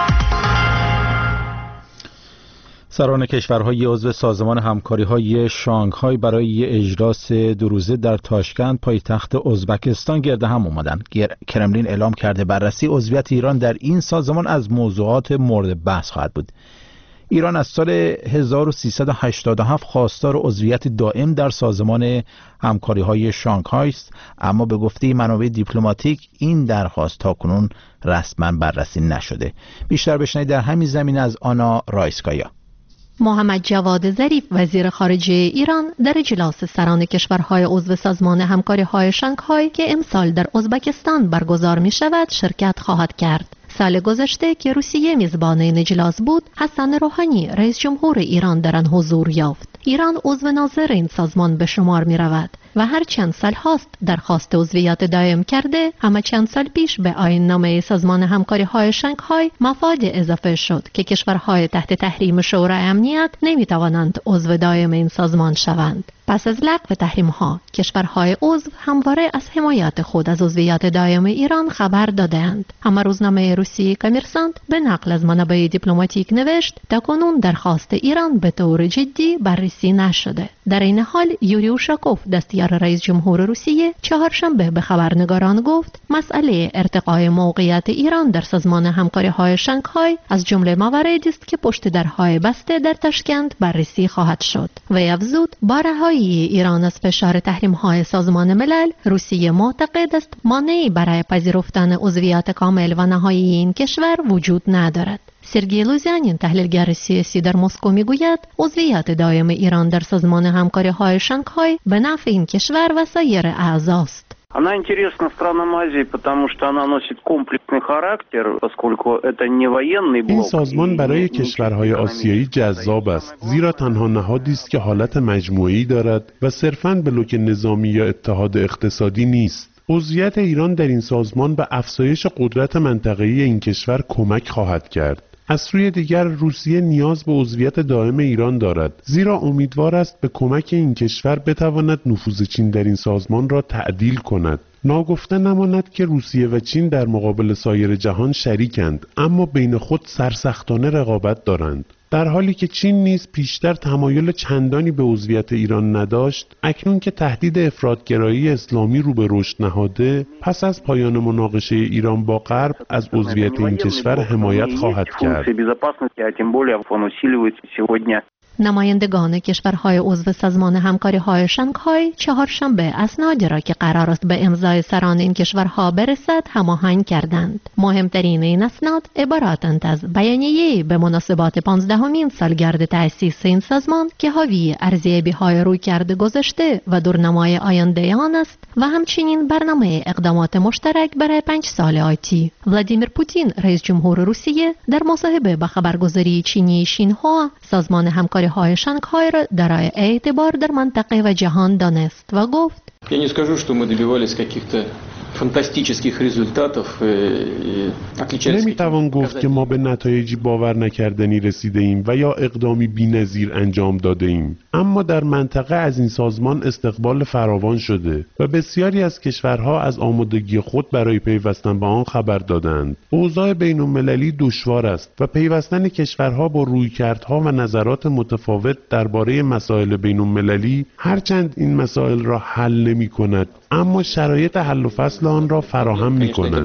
سران کشورهای عضو سازمان همکاری‌های شانگهای برای اجلاس دو روزه در تاشکند پایتخت ازبکستان گرد هم آمدند. کرملین اعلام کرده بررسی عضویت ایران در این سازمان از موضوعات مورد بحث خواهد بود. ایران از سال هزار و سیصد و هشتاد و هفت خواستار عضویت دائم در سازمان همکاری‌های شانگهای است، اما به گفته منابع دیپلماتیک این درخواست تاکنون رسما بررسی نشده. بیشتر بشنوید در همین زمینه از آنا رایسکایا. محمد جواد ظریف وزیر خارجه ایران در اجلاس سران کشورهای عضو سازمان همکاری‌های شانگهای که امسال در ازبکستان برگزار می شود شرکت خواهد کرد. سال گذشته که روسیه میزبان این اجلاس بود، حسن روحانی رئیس جمهور ایران در آن حضور یافت. ایران عضو ناظر این سازمان به شمار می رود و هر چند سال هاست درخواست عضویت دائم کرده، اما چند سال پیش به آیین نامه سازمان همکاری های شانگهای مفاد اضافه شد که کشورهای تحت تحریم شورای امنیت نمی توانند عضو دائم این سازمان شوند. پس از لغو تحریم ها، کشورهای عضو همواره از حمایت خود از عضویت دائم ایران خبر دادند. اما روزنامه روسی کامرسانت به نقل از منابع دیپلماتیک نوشت تاکنون درخواست ایران به طور جدی بررسی نشده. در این حال یوری اوشاکوف دستیار رئیس جمهور روسیه چهارشنبه به خبرنگاران گفت مسئله ارتقای موقعیت ایران در سازمان همکاری‌های شانگهای از جمله مواردی است که پشت درهای بسته در تاشکند بررسی خواهد شد. و افزود با رهایی ایران از فشار تحریم‌های سازمان ملل، روسیه معتقد است مانعی برای پذیرفتن عضویت کامل و نهایی این کشور وجود ندارد. سرگئی لوزیانین تحلیلگر سیاسی در مسکو میگوید عضویت دائم ایران در سازمان همکاری‌های شانگهای به نفع این کشور و سایر اعضاست. Она интересна странам Азии, потому что она носит комплексный характер, поскольку это не военный блок. این سازمان برای کشورهای آسیایی جذاب است، زیرا تنها نهادی است که حالت مجموعی دارد و صرفاً بلوک نظامی یا اتحاد اقتصادی نیست. عضویت ایران در این سازمان به افزایش قدرت منطقه‌ای این کشور کمک خواهد کرد. از سوی دیگر روسیه نیاز به عضویت دائم ایران دارد، زیرا امیدوار است به کمک این کشور بتواند نفوذ چین در این سازمان را تعدیل کند. ناگفته نماند که روسیه و چین در مقابل سایر جهان شریکند، اما بین خود سرسختانه رقابت دارند. در حالی که چین نیز پیشتر تمایل چندانی به عضویت ایران نداشت، اکنون که تهدید افراطگرایی اسلامی رو به رشد نهاده، پس از پایان مناقشه ایران با غرب از عضویت این کشور حمایت خواهد کرد. نمایندگان کشورهای عضو سازمان همکاری‌های شانگهای چهارشنبه اسنادی را که قرار است به امضای سران این کشورها برسد هماهنگ کردند. مهمترین این اسناد عبارتند از بیانیه‌ای به مناسبت پانزدهمین سالگرد تأسیس این سازمان که حاوی ارزیابی‌های رویکرد گذشته و دورنمای آینده آن است و همچنین برنامه اقدامات مشترک برای پنج سال آتی. ولادیمیر پوتین رئیس جمهور روسیه در مصاحبه با خبرگزاری چینی شینهوا سازمان همکاری های شانگهای را در اعتبار در منطقه و جهان دانست و گفت Я не скажу, что мы добивались каких-то фантастических результатов. نمیتوان گفت که ما به نتایجی باور نکردنی رسیده ایم و یا اقدامی بی‌نظیر انجام داده ایم، اما در منطقه از این سازمان استقبال فراوان شده و بسیاری از کشورها از آمادگی خود برای پیوستن به آن خبر دادند. اوضاع بین‌المللی دشوار است و پیوستن کشورها با رویکردها و نظرات متفاوت درباره مسائل بین‌المللی هرچند این مسائل را حل نمی‌کند، اما شرایط حل و فصل آن را فراهم می‌کند.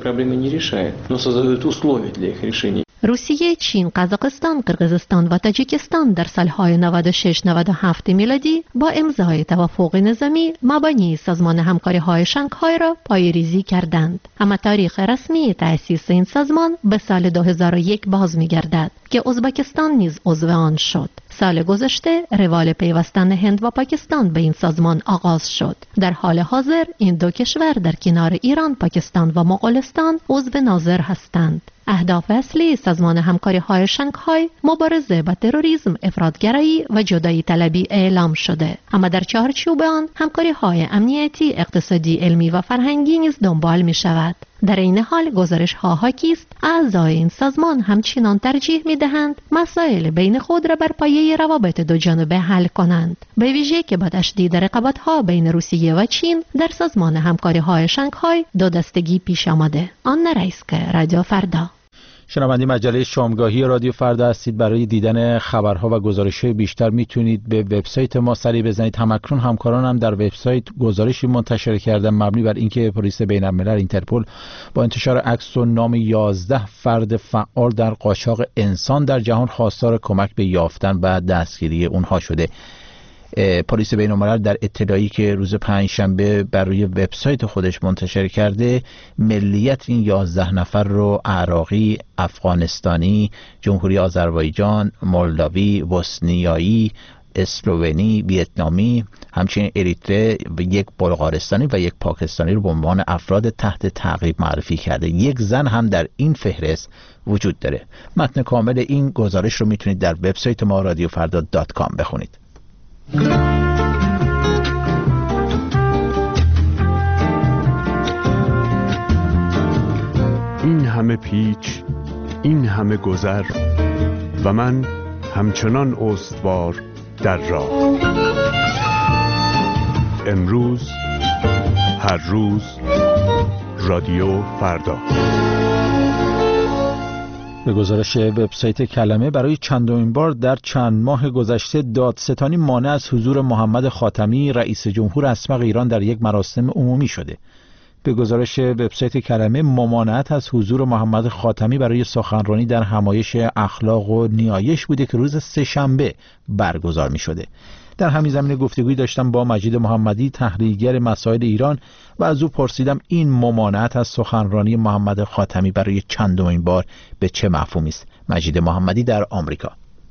روسیه، چین، قزاقستان، قرقیزستان و تاجیکستان در سالهای نود و شش نود و هفت میلادی با امضای توافق نظامی مبانی سازمان همکاری‌های شانگهای را پایه‌ریزی کردند. اما تاریخ رسمی تأسیس این سازمان به سال دو هزار و یک باز می‌گردد که ازبکستان نیز عضو آن شد. سال گذشته روال پیوستن هند و پاکستان به این سازمان آغاز شد. در حال حاضر این دو کشور در کنار ایران، پاکستان و مغولستان عضو ناظر هستند. اهداف اصلی سازمان همکاری های شانگهای مبارزه با تروریسم، افراطگرایی و جدایی طلبی اعلام شده، اما در چارچوب آن همکاری های امنیتی، اقتصادی، علمی و فرهنگی نیز دنبال می شود. در این حال گزارش ها حاکی است اعضای این سازمان همچنان ترجیح می دهند مسائل بین خود را بر پایه روابط دو جانبه حل کنند، به ویژه که با تشدید رقابت ها بین روسیه و چین در سازمان همکاری های شانگهای دو دستگی پیش آمده. آن رئیس که رادیو فردا. شنونده مجله شامگاهی رادیو فردا هستید. برای دیدن خبرها و گزارش‌های بیشتر میتونید به وبسایت ما سری بزنید. همکنون همکارانم هم در وبسایت گزارشی منتشر کردن مبنی بر اینکه پلیس بین‌الملل اینترپل با انتشار عکس و نام یازده فرد فعال در قاچاق انسان در جهان خواستار کمک به یافتن و دستگیری اونها شده. پلیس بین‌الملل در اطلاعی که روز پنجشنبه بر روی وبسایت خودش منتشر کرده، ملیت این یازده نفر رو عراقی، افغانستانی، جمهوری آذربایجان، مولداوی، بوسنیایی، اسلوونی، ویتنامی، همچنین اریتره و یک بلغارستانی و یک پاکستانی رو به عنوان افراد تحت تعقیب معرفی کرده. یک زن هم در این فهرست وجود داره. متن کامل این گزارش رو میتونید در وبسایت ما رادیو فردا دات کام بخونید. این همه پیچ، این همه گذر و من همچنان استوار در راه. امروز، هر روز، رادیو فردا. به گزارش وبسایت کلمه، برای چندمین بار در چند ماه گذشته دادستانی مانع از حضور محمد خاتمی رئیس جمهور اسبق ایران در یک مراسم عمومی شده. به گزارش وبسایت کلمه، ممانعت از حضور محمد خاتمی برای سخنرانی در همایش اخلاق و نیایش بوده که روز سه‌شنبه برگزار می شده. در همین زمینه گفتگویی داشتم با مجید محمدی، تحلیلگر مسائل ایران، و از او پرسیدم این ممانعت از سخنرانی محمد خاتمی برای چندمین بار به چه مفهومی است. مجید محمدی در آمریکا.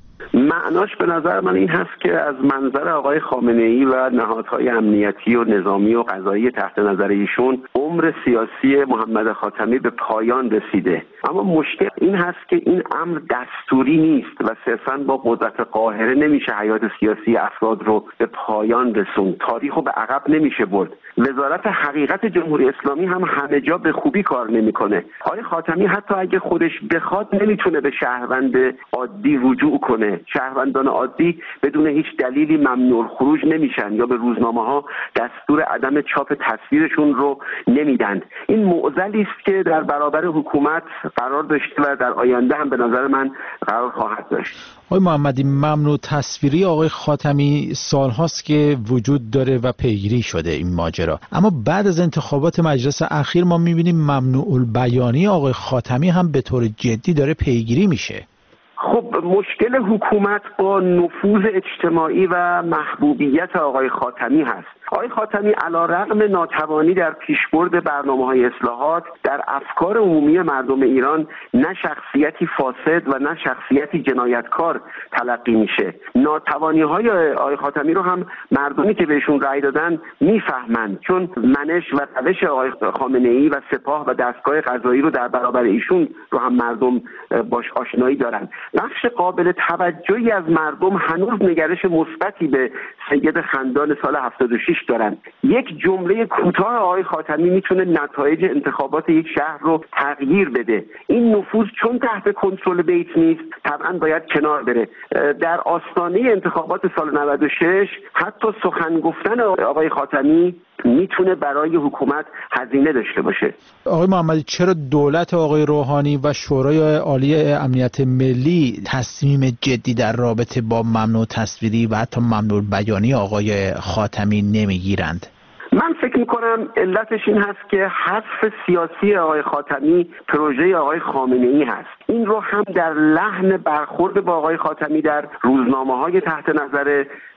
معناش به نظر من این هست که از منظر آقای خامنه‌ای و نهادهای امنیتی و نظامی و قضایی تحت نظر ایشون عمر سیاسی محمد خاتمی به پایان رسیده. اما مشکل این هست که این امر دستوری نیست و صرفاً با قدرت قاهره نمیشه حیات سیاسی افراد رو به پایان رسوند. تاریخ رو به عقب نمیشه برد. وزارت حقیقت جمهوری اسلامی هم همه جا به خوبی کار نمیکنه. آقای خاتمی حتی اگه خودش بخواد نمیتونه به شهروند عادی رجوع کنه. شهروندان عادی بدون هیچ دلیلی ممنوع خروج نمیشن یا به روزنامه‌ها دستور عدم چاپ تصویرشون رو نمیدن. این معضلی است که در برابر حکومت قرار داشته و در آینده هم به نظر من قرار خواهد داشت. آقای محمدی، ممنوع تصویری آقای خاتمی سالهاست که وجود داره و پیگیری شده این ماجرا، اما بعد از انتخابات مجلس اخیر ما میبینیم ممنوع البیانی آقای خاتمی هم به طور جدی داره پیگیری میشه. خب مشکل حکومت با نفوذ اجتماعی و محبوبیت آقای خاتمی هست. آقای خاتمی علیرغم ناتوانی در پیشبرد برنامه‌های اصلاحات در افکار عمومی مردم ایران نه شخصیتی فاسد و نه شخصیتی جنایتکار تلقی میشه. ناتوانی‌های آقای خاتمی رو هم مردمی که بهشون رأی دادن میفهمند، چون منش و روش آقای خامنه‌ای و سپاه و دستگاه قضایی رو در برابر ایشون رو هم مردم باش آشنایی دارن. بخش قابل توجهی از مردم هنوز نگرش مثبتی به سید خندان سال هفتاد و شش دارن. یک جمله کوتاه آقای خاتمی میتونه نتایج انتخابات یک شهر رو تغییر بده. این نفوذ چون تحت کنترل بیت نیست طبعا باید کنار بره. در آستانه انتخابات سال نود و شش حتی سخن گفتن آقای خاتمی میتونه برای حکومت هزینه داشته باشه. آقای محمدی، چرا دولت آقای روحانی و شورای عالی امنیت ملی تصمیم جدی در رابطه با ممنوع تصویری و حتی ممنوع بیانی آقای خاتمی نمیگیرند؟ من فکر میکنم علتش این هست که حذف سیاسی آقای خاتمی پروژه آقای خامنه‌ای هست. این رو هم در لحن برخورد با آقای خاتمی در روزنامه‌های تحت نظر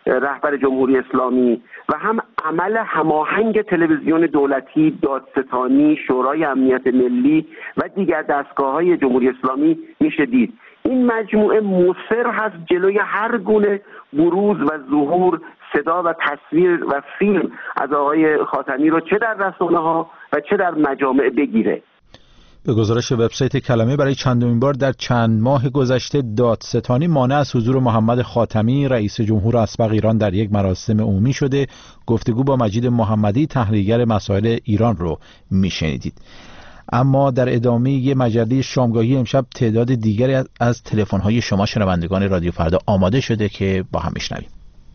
رهبر جمهوری اسلامی و هم عمل هماهنگ تلویزیون دولتی، دادستانی، شورای امنیت ملی و دیگر دستگاه‌های جمهوری اسلامی میشه دید. این مجموعه مصر هست جلوی هر گونه بروز و ظهور صدا و تصویر و فیلم از آقای خاتمی رو چه در رسانه‌ها و چه در مجامع بگیره. به گزارش وبسایت کلمه برای چندمین بار در چند ماه گذشته دادستانی مانع از حضور محمد خاتمی رئیس جمهور اسبق ایران در یک مراسم عمومی شده. گفتگو با مجید محمدی تحلیلگر مسائل ایران رو میشنیدید. اما در ادامه یه مجله شامگاهی امشب تعداد دیگری از تلفن‌های شما شنوندگان رادیو فردا آماده شده که با هم میشنویم.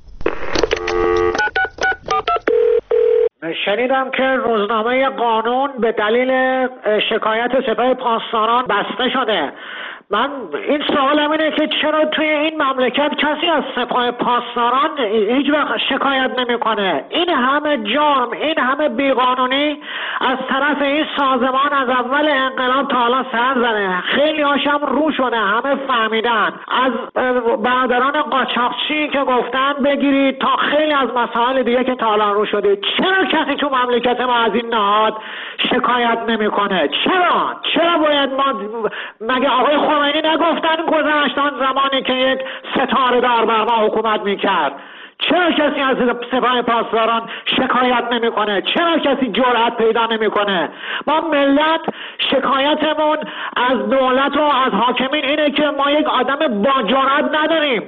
شنیدم که روزنامه قانون به دلیل شکایت سپاه پاسداران بسته شده. من این سوالم اینه که چرا توی این مملکت کسی از سپاه پاسداران هیچ وقت شکایت نمیکنه؟ این همه جرم، این همه بیقانونی از طرف این سازمان از اول انقلاب تا حالا سر زده. خیلی هاشم رو شده، همه فهمیدن. از برادران قاچاقچی که گفتن بگیرید تا خیلی از مسائل دیگه که تا حالا رو شده. چرا کسی تو مملکت ما از این نهاد شکایت نمیکنه؟ چرا؟ چرا باید ما مگه آقای خمینی نگفتن گذشت آن زمانی که یک ستاره دار بر ما حکومت میکرد؟ چرا کسی از سپاه پاسداران شکایت نمیکنه؟ چرا کسی جرأت پیدا نمیکنه؟ ما ملت شکایتمون از دولت و از حاکمین اینه که ما یک آدم با جرأت نداریم.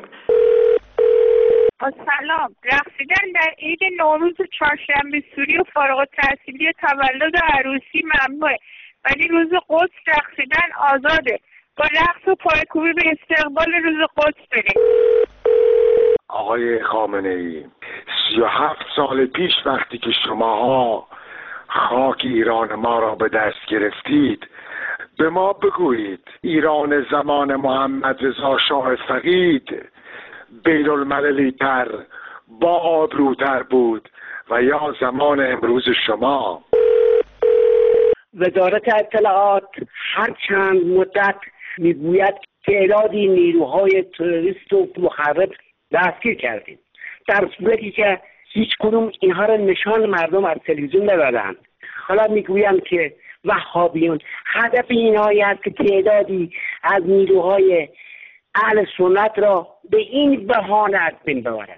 سلام. رقصیدن در عید نوروز و چهارشنبه سوری و فارغ التحصیلی تولد عروسی ممنوعه، ولی روز قدس رقصیدن آزاده. با رقص و پایکوبی به استقبال روز قدس بریم. آقای خامنه‌ای، سی و هفت سال پیش وقتی که شماها خاک ایران ما را به دست گرفتید، به ما بگویید ایران زمان محمد رضا شاه فقید بین المللی تر، با آبروتر بود و یا زمان امروز شما؟ وزارت اطلاعات هر چند مدت میگوید تعدادی نیروهای تروریست و مخرب دستگیر کردیم، در صورتی که هیچ کدوم اینها را نشان مردم از تلویزیون ندادند. حالا میگویند که وهابیون هدف اینهایی است که تعدادی از نیروهای اهل سنت را به این بهانه از بین ببرند.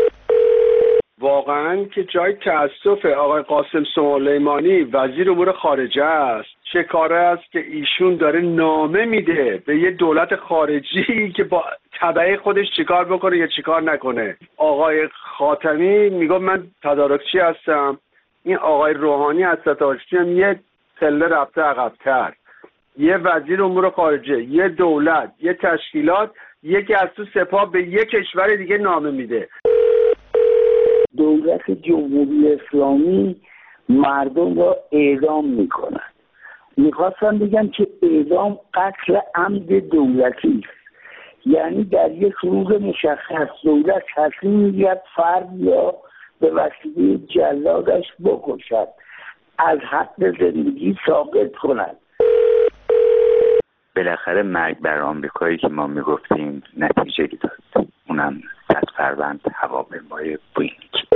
واقعا که جای تأسف آقای قاسم سلیمانی وزیر امور خارجه است. چه کاره است که ایشون داره نامه میده به یه دولت خارجی که با تبعه خودش چیکار بکنه یا چیکار نکنه. آقای خاتمی میگه من تدارکچی هستم، این آقای روحانی از تدارکچی هم یه تله رفته عقب‌تر. یه وزیر امور خارجه، یه دولت، یه تشکیلات، یکی از تو سپاه به یه کشور دیگه نامه میده. دولت جمهوری اسلامی مردم را اعدام میکنن. میخواستم بگم که اعدام قتل عمد دولتی است، یعنی در یک روز مشخص دولت تصمیم میگیرد فرد یا به وسیله جلادش بکشد، از حد زندگی ساقط کند. بالاخره مرگ بر آمریکایی که ما میگفتیم نتیجه داد، اونم صد فروند هواپیمای بوینگ.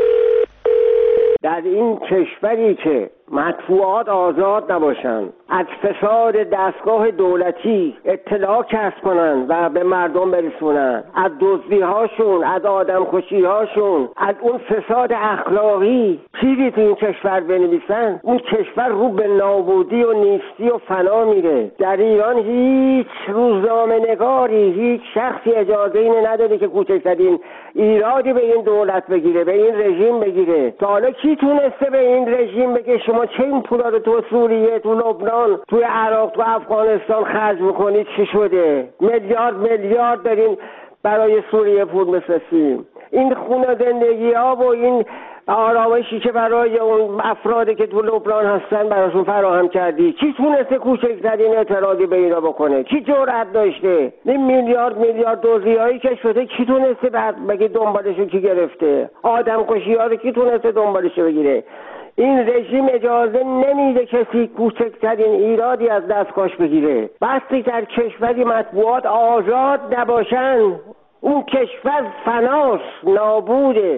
در این کشوری که مطبوعات آزاد نباشند، از فساد دستگاه دولتی اطلاع کسب کنند و به مردم برسونند، از دزدی هاشون، از آدم کشی هاشون، از اون فساد اخلاقی چیزی تو این کشور بنویسن، اون کشور رو به نابودی و نیستی و فنا میره. در ایران هیچ روزنامه نگاری، هیچ شخصی اجازه اینه نداره که کوچکترین ایرادی به این دولت بگیره، به این رژیم بگیره. تا حالا کی تونسته به این رژیم بگه شما چه این پولا رو تو سوریه، تو لبنان، تو عراق، تو افغانستان خرج میکنید؟ چی شده؟ میلیارد میلیارد دارین برای سوریه پول بفرستیم. این خونه زندگی ها و این آرامشی که برای اون افرادی که تو لبنان هستن براشون فراهم کردی، کی تونسته کوچکترین اعتراضی به اینا بکنه؟ کی جرأت داشته؟ این میلیارد میلیارد دوزیایی که شده کی تونسته بعد بگه دنبالشو کی گرفته؟ آدم کشی ها رو کی تونسته دنبالشو بگیره؟ این رژیم اجازه نمیده کسی کوچکترین ایرادی از دستگاهش بگیره. بستی در کشوری مطبوعات آزاد نباشن، اون کشور فناست، نابوده.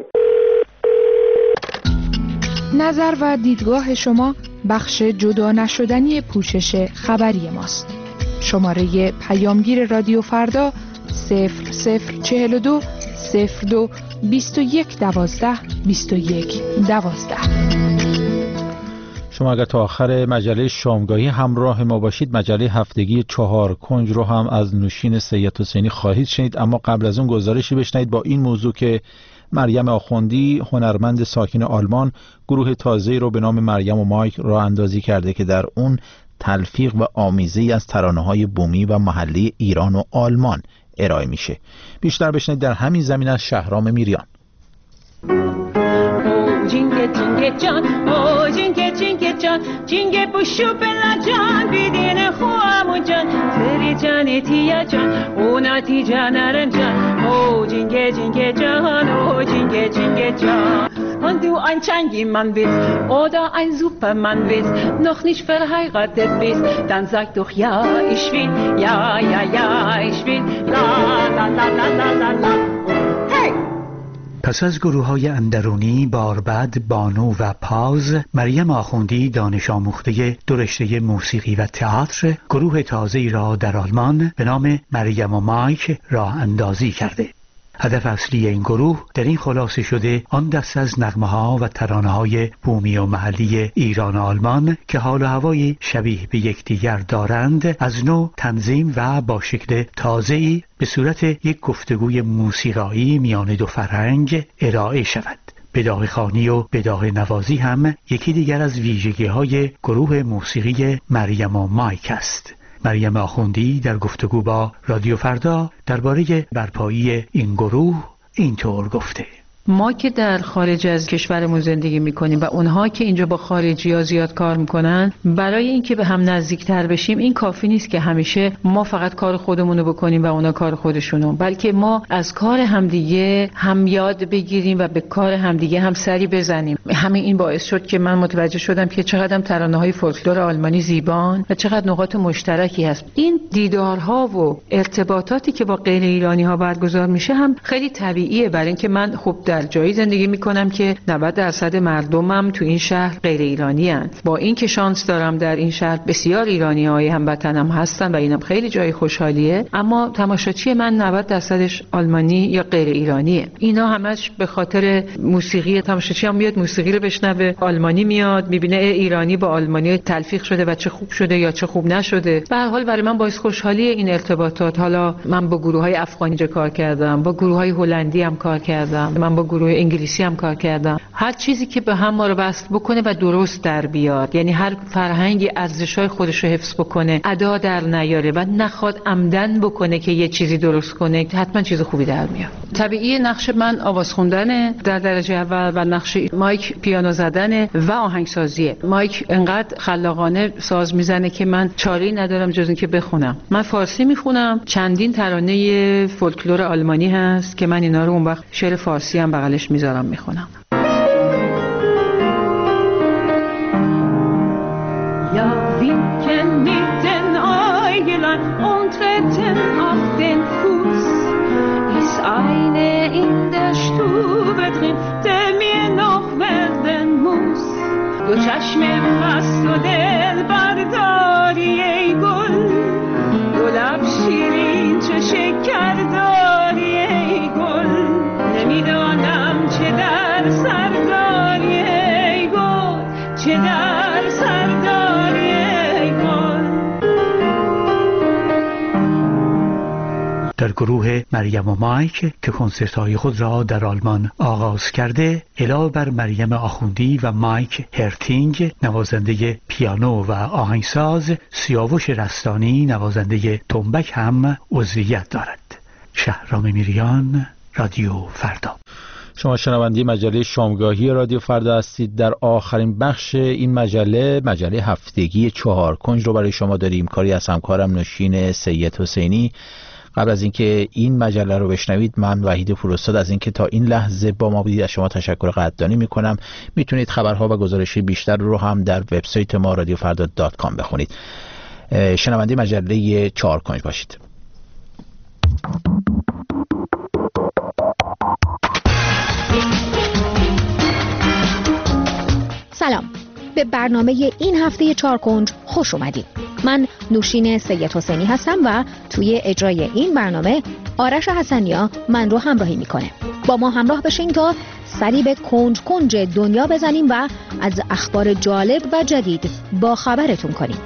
نظر و دیدگاه شما بخش جدا نشدنی پوشش خبری ماست. شماره پیامگیر رادیو فردا صفر صفر چهل و دو صفر دو بیست و یک دوازده بیست و یک دوازده. شما اگر تا آخر مجله شامگاهی همراه ما باشید، مجله هفتگی چهار کنج رو هم از نوشین سید حسینی خواهید شنید. اما قبل از اون گزارشی بشنید با این موضوع که مریم آخوندی، هنرمند ساکن آلمان، گروه تازه‌ای رو به نام مریم و مایک راه اندازی کرده که در اون تلفیق و آمیزه‌ای از ترانه‌های بومی و محلی ایران و آلمان ارائه میشه. بیشتر بشنید در همین زمینه از شهرام میریان. جینگه جینگه جان، او جینگه جینگه جان، جینگه بوشو بلا جان، بیدین خوامو جان، تری جانی تیا جان، اونا تی جانرن جان، او جینگه جینگه جان، او جینگه جینگه جان. Und du ein Changi-Mann bist oder ein Supermann bist, noch nicht verheiratet bist, dann sag doch ja, ich will, ja, ja, ja, ich will, la, la, la, la, la, la, la. Hey! پس از گروه‌های اندرونی باربد، بانو و پاز، مریم آخوندی دانش آموخته دو رشته موسیقی و تئاتر گروه تازه‌ای را در آلمان به نام مریم و مایک راه اندازی کرده. هدف اصلی این گروه در این خلاصه شده آن دست از نغمه‌ها و ترانه‌های بومی و محلی ایران و آلمان که حال و هوای شبیه به یکدیگر دارند از نو تنظیم و با شکل تازه‌ای به صورت یک گفتگوی موسیقایی میان دو فرهنگ ارائه شود. بداهه خوانی و بداهه نوازی هم یکی دیگر از ویژگی‌های گروه موسیقی مریم و مایک است. مریم آخوندی در گفتگو با رادیو فردا درباره برپایی این گروه اینطور گفته: ما که در خارج از کشورمون زندگی میکنیم و اونها که اینجا با خارجی ها زیاد کار میکنن، برای اینکه به هم نزدیکتر بشیم این کافی نیست که همیشه ما فقط کار خودمونو بکنیم و اونا کار خودشونو، بلکه ما از کار همدیگه هم یاد بگیریم و به کار همدیگه هم سری بزنیم. همین این باعث شد که من متوجه شدم که چقدر ترانه های فولکلور آلمانی زیبان و چقدر نقاط مشترکی هست. این دیدارها و ارتباطاتی که با غیر ایرانی ها برگزار میشه هم خیلی طبیعیه، برای اینکه من خب در جایی زندگی میکنم که نود درصد مردمم تو این شهر غیر ایرانی هستند. با این که شانس دارم در این شهر بسیار ایرانی های هموطنم هستن و اینم خیلی جای خوشحالیه، اما تماشاچی من نود درصدش آلمانی یا غیر ایرانیه. اینا همش به خاطر موسیقی. تماشاچی هم میاد موسیقی رو بشنوه، آلمانی میاد میبینه ایرانی با آلمانی تلفیق شده و چه خوب شده یا چه خوب نشده. به هر حال برای من باعث خوشحالیه این ارتباطات. حالا من با گروهای افغانی کار کردم، با گروهای هلندی هم کار کردم، من با گروه انگلیسی هم کار کردم. هر چیزی که به هم ما رو وصل بکنه و درست در بیاد، یعنی هر فرهنگی ارزش‌های خودش رو حفظ بکنه، ادا در نیاره و نخواد عمدن بکنه که یه چیزی درست کنه، حتما چیز خوبی در میاد. طبیعی نقش من آواز خوندنه در درجه اول و نقش مایک پیانو زدنه و آهنگسازیه. مایک انقدر خلاقانه ساز میزنه که من چاره‌ای ندارم جز اینکه بخونم. من فارسی میخونم، چندین ترانه فولکلور آلمانی هست که من اینا رو اون وقت شعر فارسی هم بغلش میذارم میخونم. Ja, winken mit den Äuglein und treten auf den Fuß. Ist eine in der Stube drin, der mir noch werden muss. Du چشم مست و دلبر داری ای گل، دو لب شیرین چه شکر داری ای گل، نمیدانم چه در سر داری ای گل، چه در سر داری ای گل. در گروه مریم و مایک که کنسرت‌های خود را در آلمان آغاز کرده، علاوه بر مریم آخوندی و مایک هرتینگ نوازنده پیانو و آهنگساز، سیاوش رستانی نوازنده تنبک هم عضویت دارد. شهرام میریان، رادیو فردا. شما شنونده مجله شامگاهی رادیو فردا هستید. در آخرین بخش این مجله، مجله هفتگی چهار کنج رو برای شما داریم، کاری از همکارم نوشین سید حسینی. قبل از اینکه این مجله رو بشنوید، من وحید فروستاد از اینکه تا این لحظه با ما بودید از شما تشکر قدردانی میکنم. میتونید خبرها و گزارشی بیشتر رو هم در وبسایت ما رادیو فردا دات کام بخونید. شنونده مجله چهار کنج باشید. به برنامه این هفته چهار کنج خوش اومدید. من نوشین سید حسینی هستم و توی اجرای این برنامه آرش حسنیا من رو همراهی میکنه. با ما همراه بشین تا سری به کنج کنج دنیا بزنیم و از اخبار جالب و جدید با خبرتون کنیم.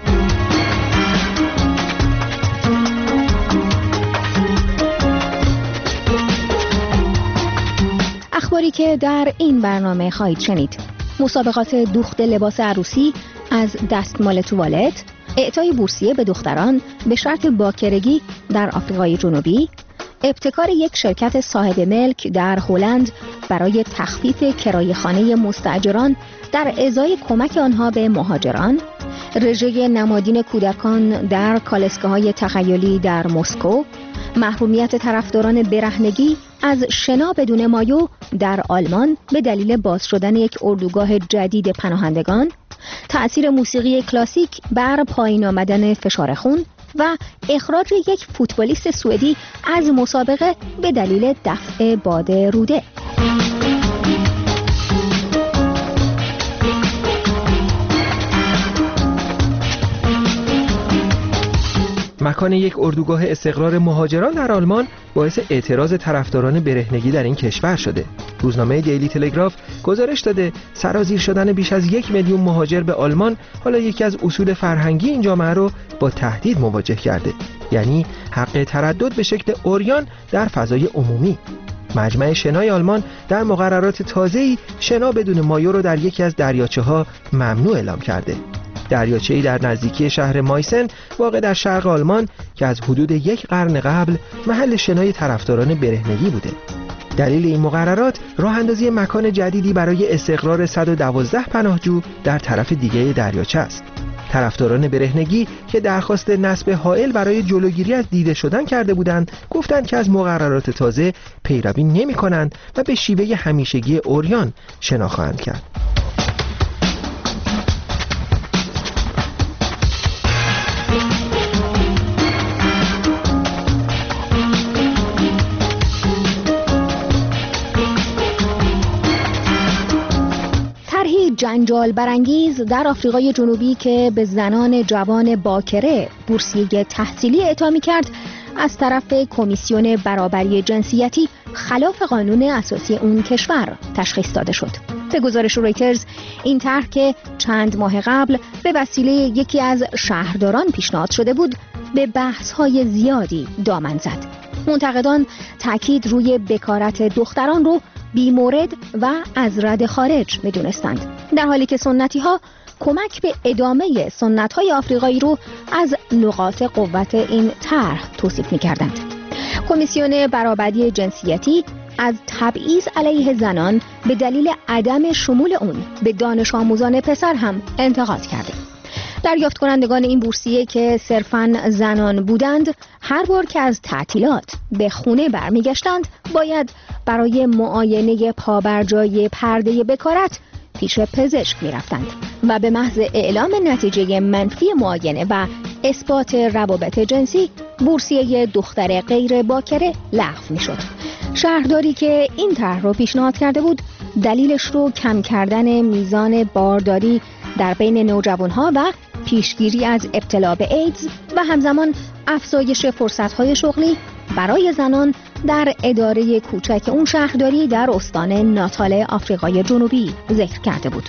اخباری که در این برنامه خواهید شنید: مسابقات دوخت لباس عروسی از دستمال توالت، اعطای بورسیه به دختران به شرط باکرگی در آفریقای جنوبی، ابتکار یک شرکت صاحب ملک در هلند برای تخفیف کرایه خانه مستاجران در ازای کمک آنها به مهاجران، رژه نمادین کودکان در کالسکه‌های تخیلی در مسکو، محرومیت طرفداران برهنگی از شنا بدون مایو در آلمان به دلیل باز شدن یک اردوگاه جدید پناهندگان، تأثیر موسیقی کلاسیک بر پایین آمدن فشار خون و اخراج یک فوتبالیست سوئدی از مسابقه به دلیل دفع باد روده. مکان یک اردوگاه استقرار مهاجران در آلمان باعث اعتراض طرفداران برهنگی در این کشور شده. روزنامه دیلی تلگراف گزارش داده سرازیر شدن بیش از یک میلیون مهاجر به آلمان حالا یکی از اصول فرهنگی این جامعه رو با تهدید مواجه کرده، یعنی حق تردد به شکل عریان در فضای عمومی. مجمع شنای آلمان در مقررات تازه‌ای شنا بدون مایو رو در یکی از دریاچه‌ها ممنوع اعلام کرده. دریاچه‌ای در نزدیکی شهر مایسن واقع در شرق آلمان که از حدود یک قرن قبل محل شنای طرفداران برهنگی بوده. دلیل این مقررات راه اندازی مکان جدیدی برای استقرار صد و دوازده پناهجو در طرف دیگه دریاچه است. طرفداران برهنگی که درخواست نصب حائل برای جلوگیری از دیده شدن کرده بودند، گفتند که از مقررات تازه پیروی نمی‌کنند و به شیوه همیشگی عریان شنا خواهند کرد. جنجال برانگیز در آفریقای جنوبی که به زنان جوان باکره بورسیه تحصیلی اعطا می‌کرد از طرف کمیسیون برابری جنسیتی خلاف قانون اساسی اون کشور تشخیص داده شد. به گزارش رویترز این طرح که چند ماه قبل به وسیله یکی از شهرداران پیشنهاد شده بود به بحث‌های زیادی دامن زد. منتقدان تاکید روی بکارت دختران رو بی‌مورد و از رد خارج می‌دونستند، در حالی که سنتی‌ها کمک به ادامه سنت‌های آفریقایی رو از نقاط قوت این طرح توصیف می‌کردند. کمیسیون برابری جنسیتی از تبعیض علیه زنان به دلیل عدم شمول اون به دانش آموزان پسر هم انتقاد کرده. دریافت کنندگان این بورسیه که صرفاً زنان بودند، هر بار که از تعطیلات به خونه برمیگشتند باید برای معاینه پابرجای پرده بکارت پیش پزشک میرفتند و به محض اعلام نتیجه منفی معاینه و اثبات روابط جنسی بورسیه دختر غیر باکره لغو میشد. شهرداری که این طرح رو پیشنهاد کرده بود دلیلش رو کم کردن میزان بارداری در بین نوجوانها و پیشگیری از ابتلا به ایدز و همزمان افزایش فرصت‌های شغلی برای زنان در اداره کوچک اون شهرداری در استان ناتال آفریقای جنوبی ذکر کرده بود.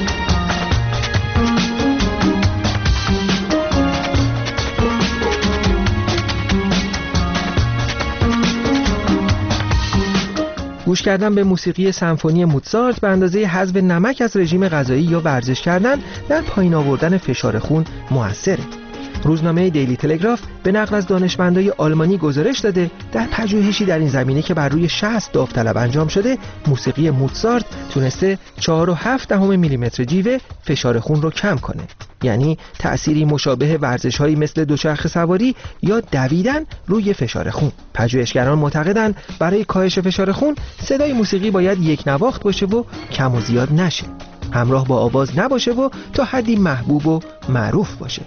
گوش کردن به موسیقی سمفونی موتزارت به اندازه حذف نمک از رژیم غذایی یا ورزش کردن در پایین آوردن فشار خون موثره. روزنامه دیلی تلگراف به نقل از دانشمندای آلمانی گزارش داده در پژوهشی در این زمینه که بر روی شصت داوطلب انجام شده، موسیقی موتزارت تونسته چهار و هفت دهم میلیمتر جیوه فشار خون رو کم کنه. یعنی تأثیری مشابه ورزش‌هایی مثل دوچرخه سواری یا دویدن روی فشار خون. پژوهشگران معتقدند برای کاهش فشار خون صدای موسیقی باید یک نواخت باشه و کم و زیاد نشه، همراه با آواز نباشه و تا حدی محبوب و معروف باشه.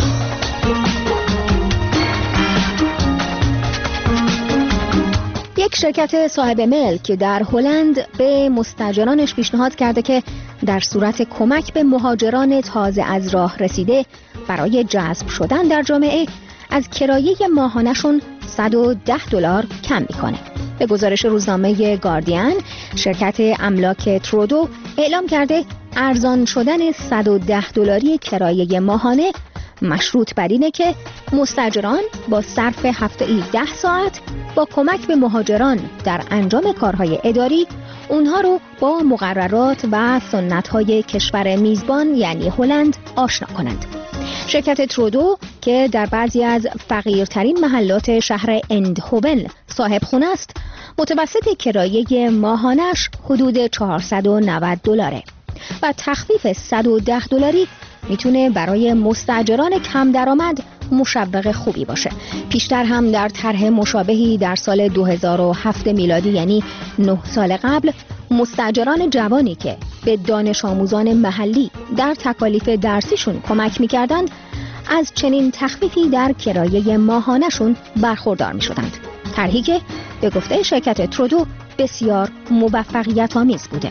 یک شرکت صاحب ملک در هلند به مستاجرانش پیشنهاد کرده که در صورت کمک به مهاجران تازه از راه رسیده برای جذب شدن در جامعه از کرایه ماهانه‌شون صد و ده دلار کم میکنه. به گزارش روزنامه گاردین، شرکت املاک ترودو اعلام کرده ارزان شدن صد و ده دلاری کرایه ماهانه مشروط بر اینه که مستاجران با صرف هفته‌ای ده ساعت با کمک به مهاجران در انجام کارهای اداری اونها رو با مقررات و سنت‌های کشور میزبان یعنی هلند آشنا کنند. شرکت ترودو که در بعضی از فقیرترین محلات شهر اندهوون صاحب خونه است، متوسط کرایه ماهانش حدود چهارصد و نود دلاره و تخفیف صد و ده دلاری میتونه برای مستاجران کم درآمد مشوق خوبی باشه. پیشتر هم در طرح مشابهی در سال دو هزار و هفت میلادی یعنی نه سال قبل، مستاجران جوانی که به دانش آموزان محلی در تکالیف درسیشون کمک میکردند از چنین تخفیفی در کرایه ماهانشون برخوردار میشدند. طرحی که به گفته شرکت ترودو بسیار موفقیت آمیز بوده.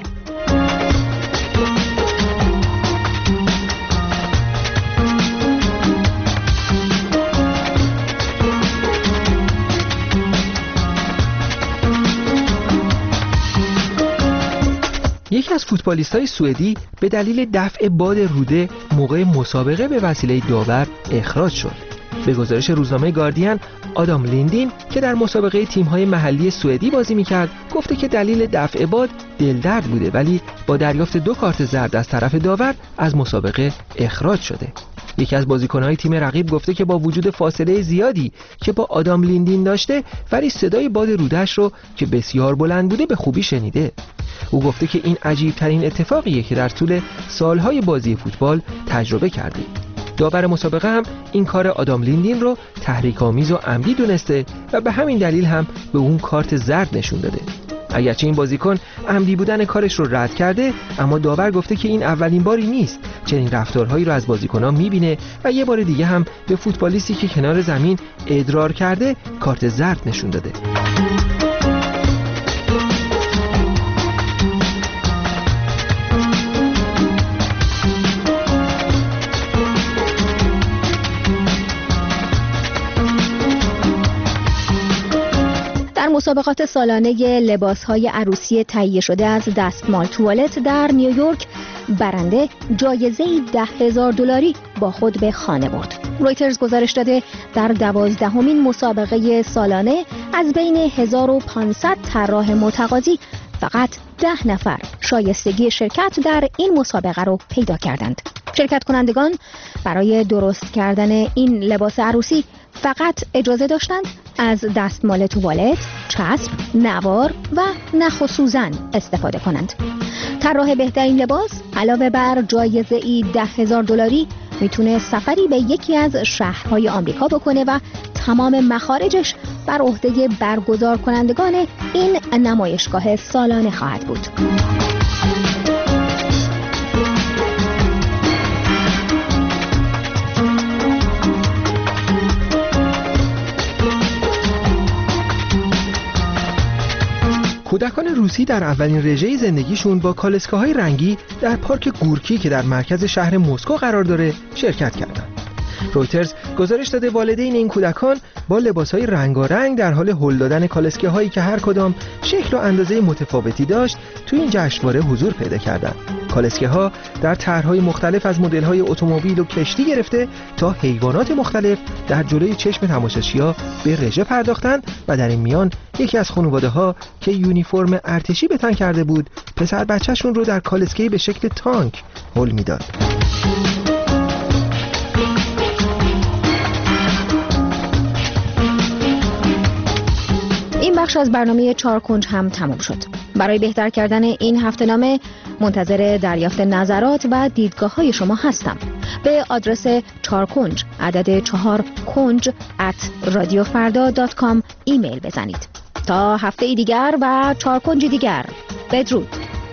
یکی از فوتبالیست‌های سوئدی به دلیل دفع باد روده موقع مسابقه به وسیله داور اخراج شد. به گزارش روزنامه گاردین، آدام لیندین که در مسابقه تیم‌های محلی سوئدی بازی می‌کرد، گفته که دلیل دفع باد دلدرد بوده ولی با دریافت دو کارت زرد از طرف داور از مسابقه اخراج شده. یکی از بازیکن‌های تیم رقیب گفته که با وجود فاصله زیادی که با آدام لیندین داشته، ولی صدای باد روده‌اش رو که بسیار بلند بوده به خوبی شنیده. او گفته که این عجیب‌ترین اتفاقیه که در طول سالهای بازی فوتبال تجربه کرده. داور مسابقه هم این کار آدام لیندین رو تحریک‌آمیز و عمدی دونسته و به همین دلیل هم به اون کارت زرد نشون داده. اگرچه این بازیکن عمدی بودن کارش رو رد کرده، اما داور گفته که این اولین باری نیست چنین رفتارهایی رو از بازیکنان می‌بینه و یه بار دیگه هم به فوتبالیستی که کنار زمین ادرار کرده کارت زرد نشون داده. مسابقات سالانه لباس‌های عروسی تهیه شده از دستمال توالت در نیویورک، برنده جایزه‌ای ده هزار دلاری با خود به خانه برد. رویترز گزارش داده در دوازدهمین مسابقه سالانه از بین هزار و پانصد طراح متقاضی فقط ده نفر شایستگی شرکت در این مسابقه رو پیدا کردند. شرکت کنندگان برای درست کردن این لباس عروسی فقط اجازه داشتند از دستمال توالت، چسب، نوار و نخ و سوزن استفاده کنند. طراح بهترین لباس علاوه بر جایزه‌ای ده هزار دلاری میتونه سفری به یکی از شهرهای آمریکا بکنه و تمام مخارجش بر عهده برگزار کنندگان این نمایشگاه سالانه خواهد بود. کودکان روسی در اولین رژه زندگیشون با کالسکه‌های رنگی در پارک گورکی که در مرکز شهر مسکو قرار داره شرکت کردند. رویترز گزارش داده والدین این کودکان با لباسهای رنگارنگ در حال هل دادن کالسکه‌هایی که هر کدام شکل و اندازه متفاوتی داشت تو این جشنواره حضور پیدا کردند. کالسکه‌ها در طرح‌های مختلف از مدل‌های اتومبیل و کشتی گرفته تا حیوانات مختلف در جلوی چشم تماشاچی‌ها به رژه پرداختند و در این میان یکی از خانواده‌ها که یونیفرم ارتشی به تن کرده بود، پسر بچه‌شون رو در کالسکه‌ای به شکل تانک هل میداد. این بخش از برنامه چهار کنج هم تمام شد. برای بهتر کردن این هفته‌نامه منتظر دریافت نظرات و دیدگاه‌های شما هستم. به آدرس چهار کنج عدد چهار کنج ات رادیو فردا دات کام ایمیل بزنید. تا هفته دیگر و چهار کنج دیگر، بدرود.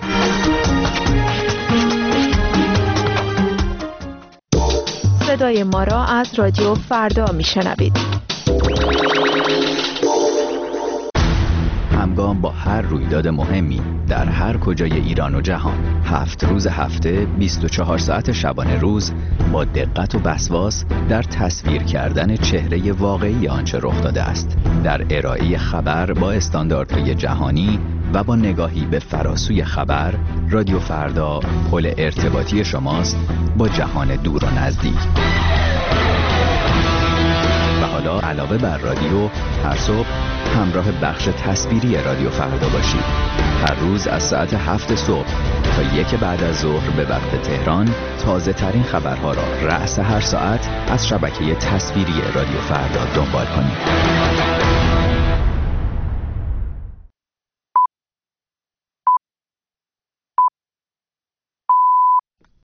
صدای ما را از رادیو فردا میشنوید. همگام با هر رویداد مهمی در هر کجای ایران و جهان، هفت روز هفته، بیست و چهار ساعت شبانه روز، با دقت و وسواس در تصویر کردن چهره واقعی آنچه رخ داده است، در ارائه خبر با استانداردهای جهانی و با نگاهی به فراسوی خبر. رادیو فردا پل ارتباطی شماست با جهان دور و نزدیک. و حالا علاوه بر رادیو، هر صبح همراه بخش تصویری رادیو فردا باشید. هر روز از ساعت هفت صبح تا یک بعد از ظهر به وقت تهران تازه ترین خبرها را رأس هر ساعت از شبکه تصویری رادیو فردا دنبال کنید.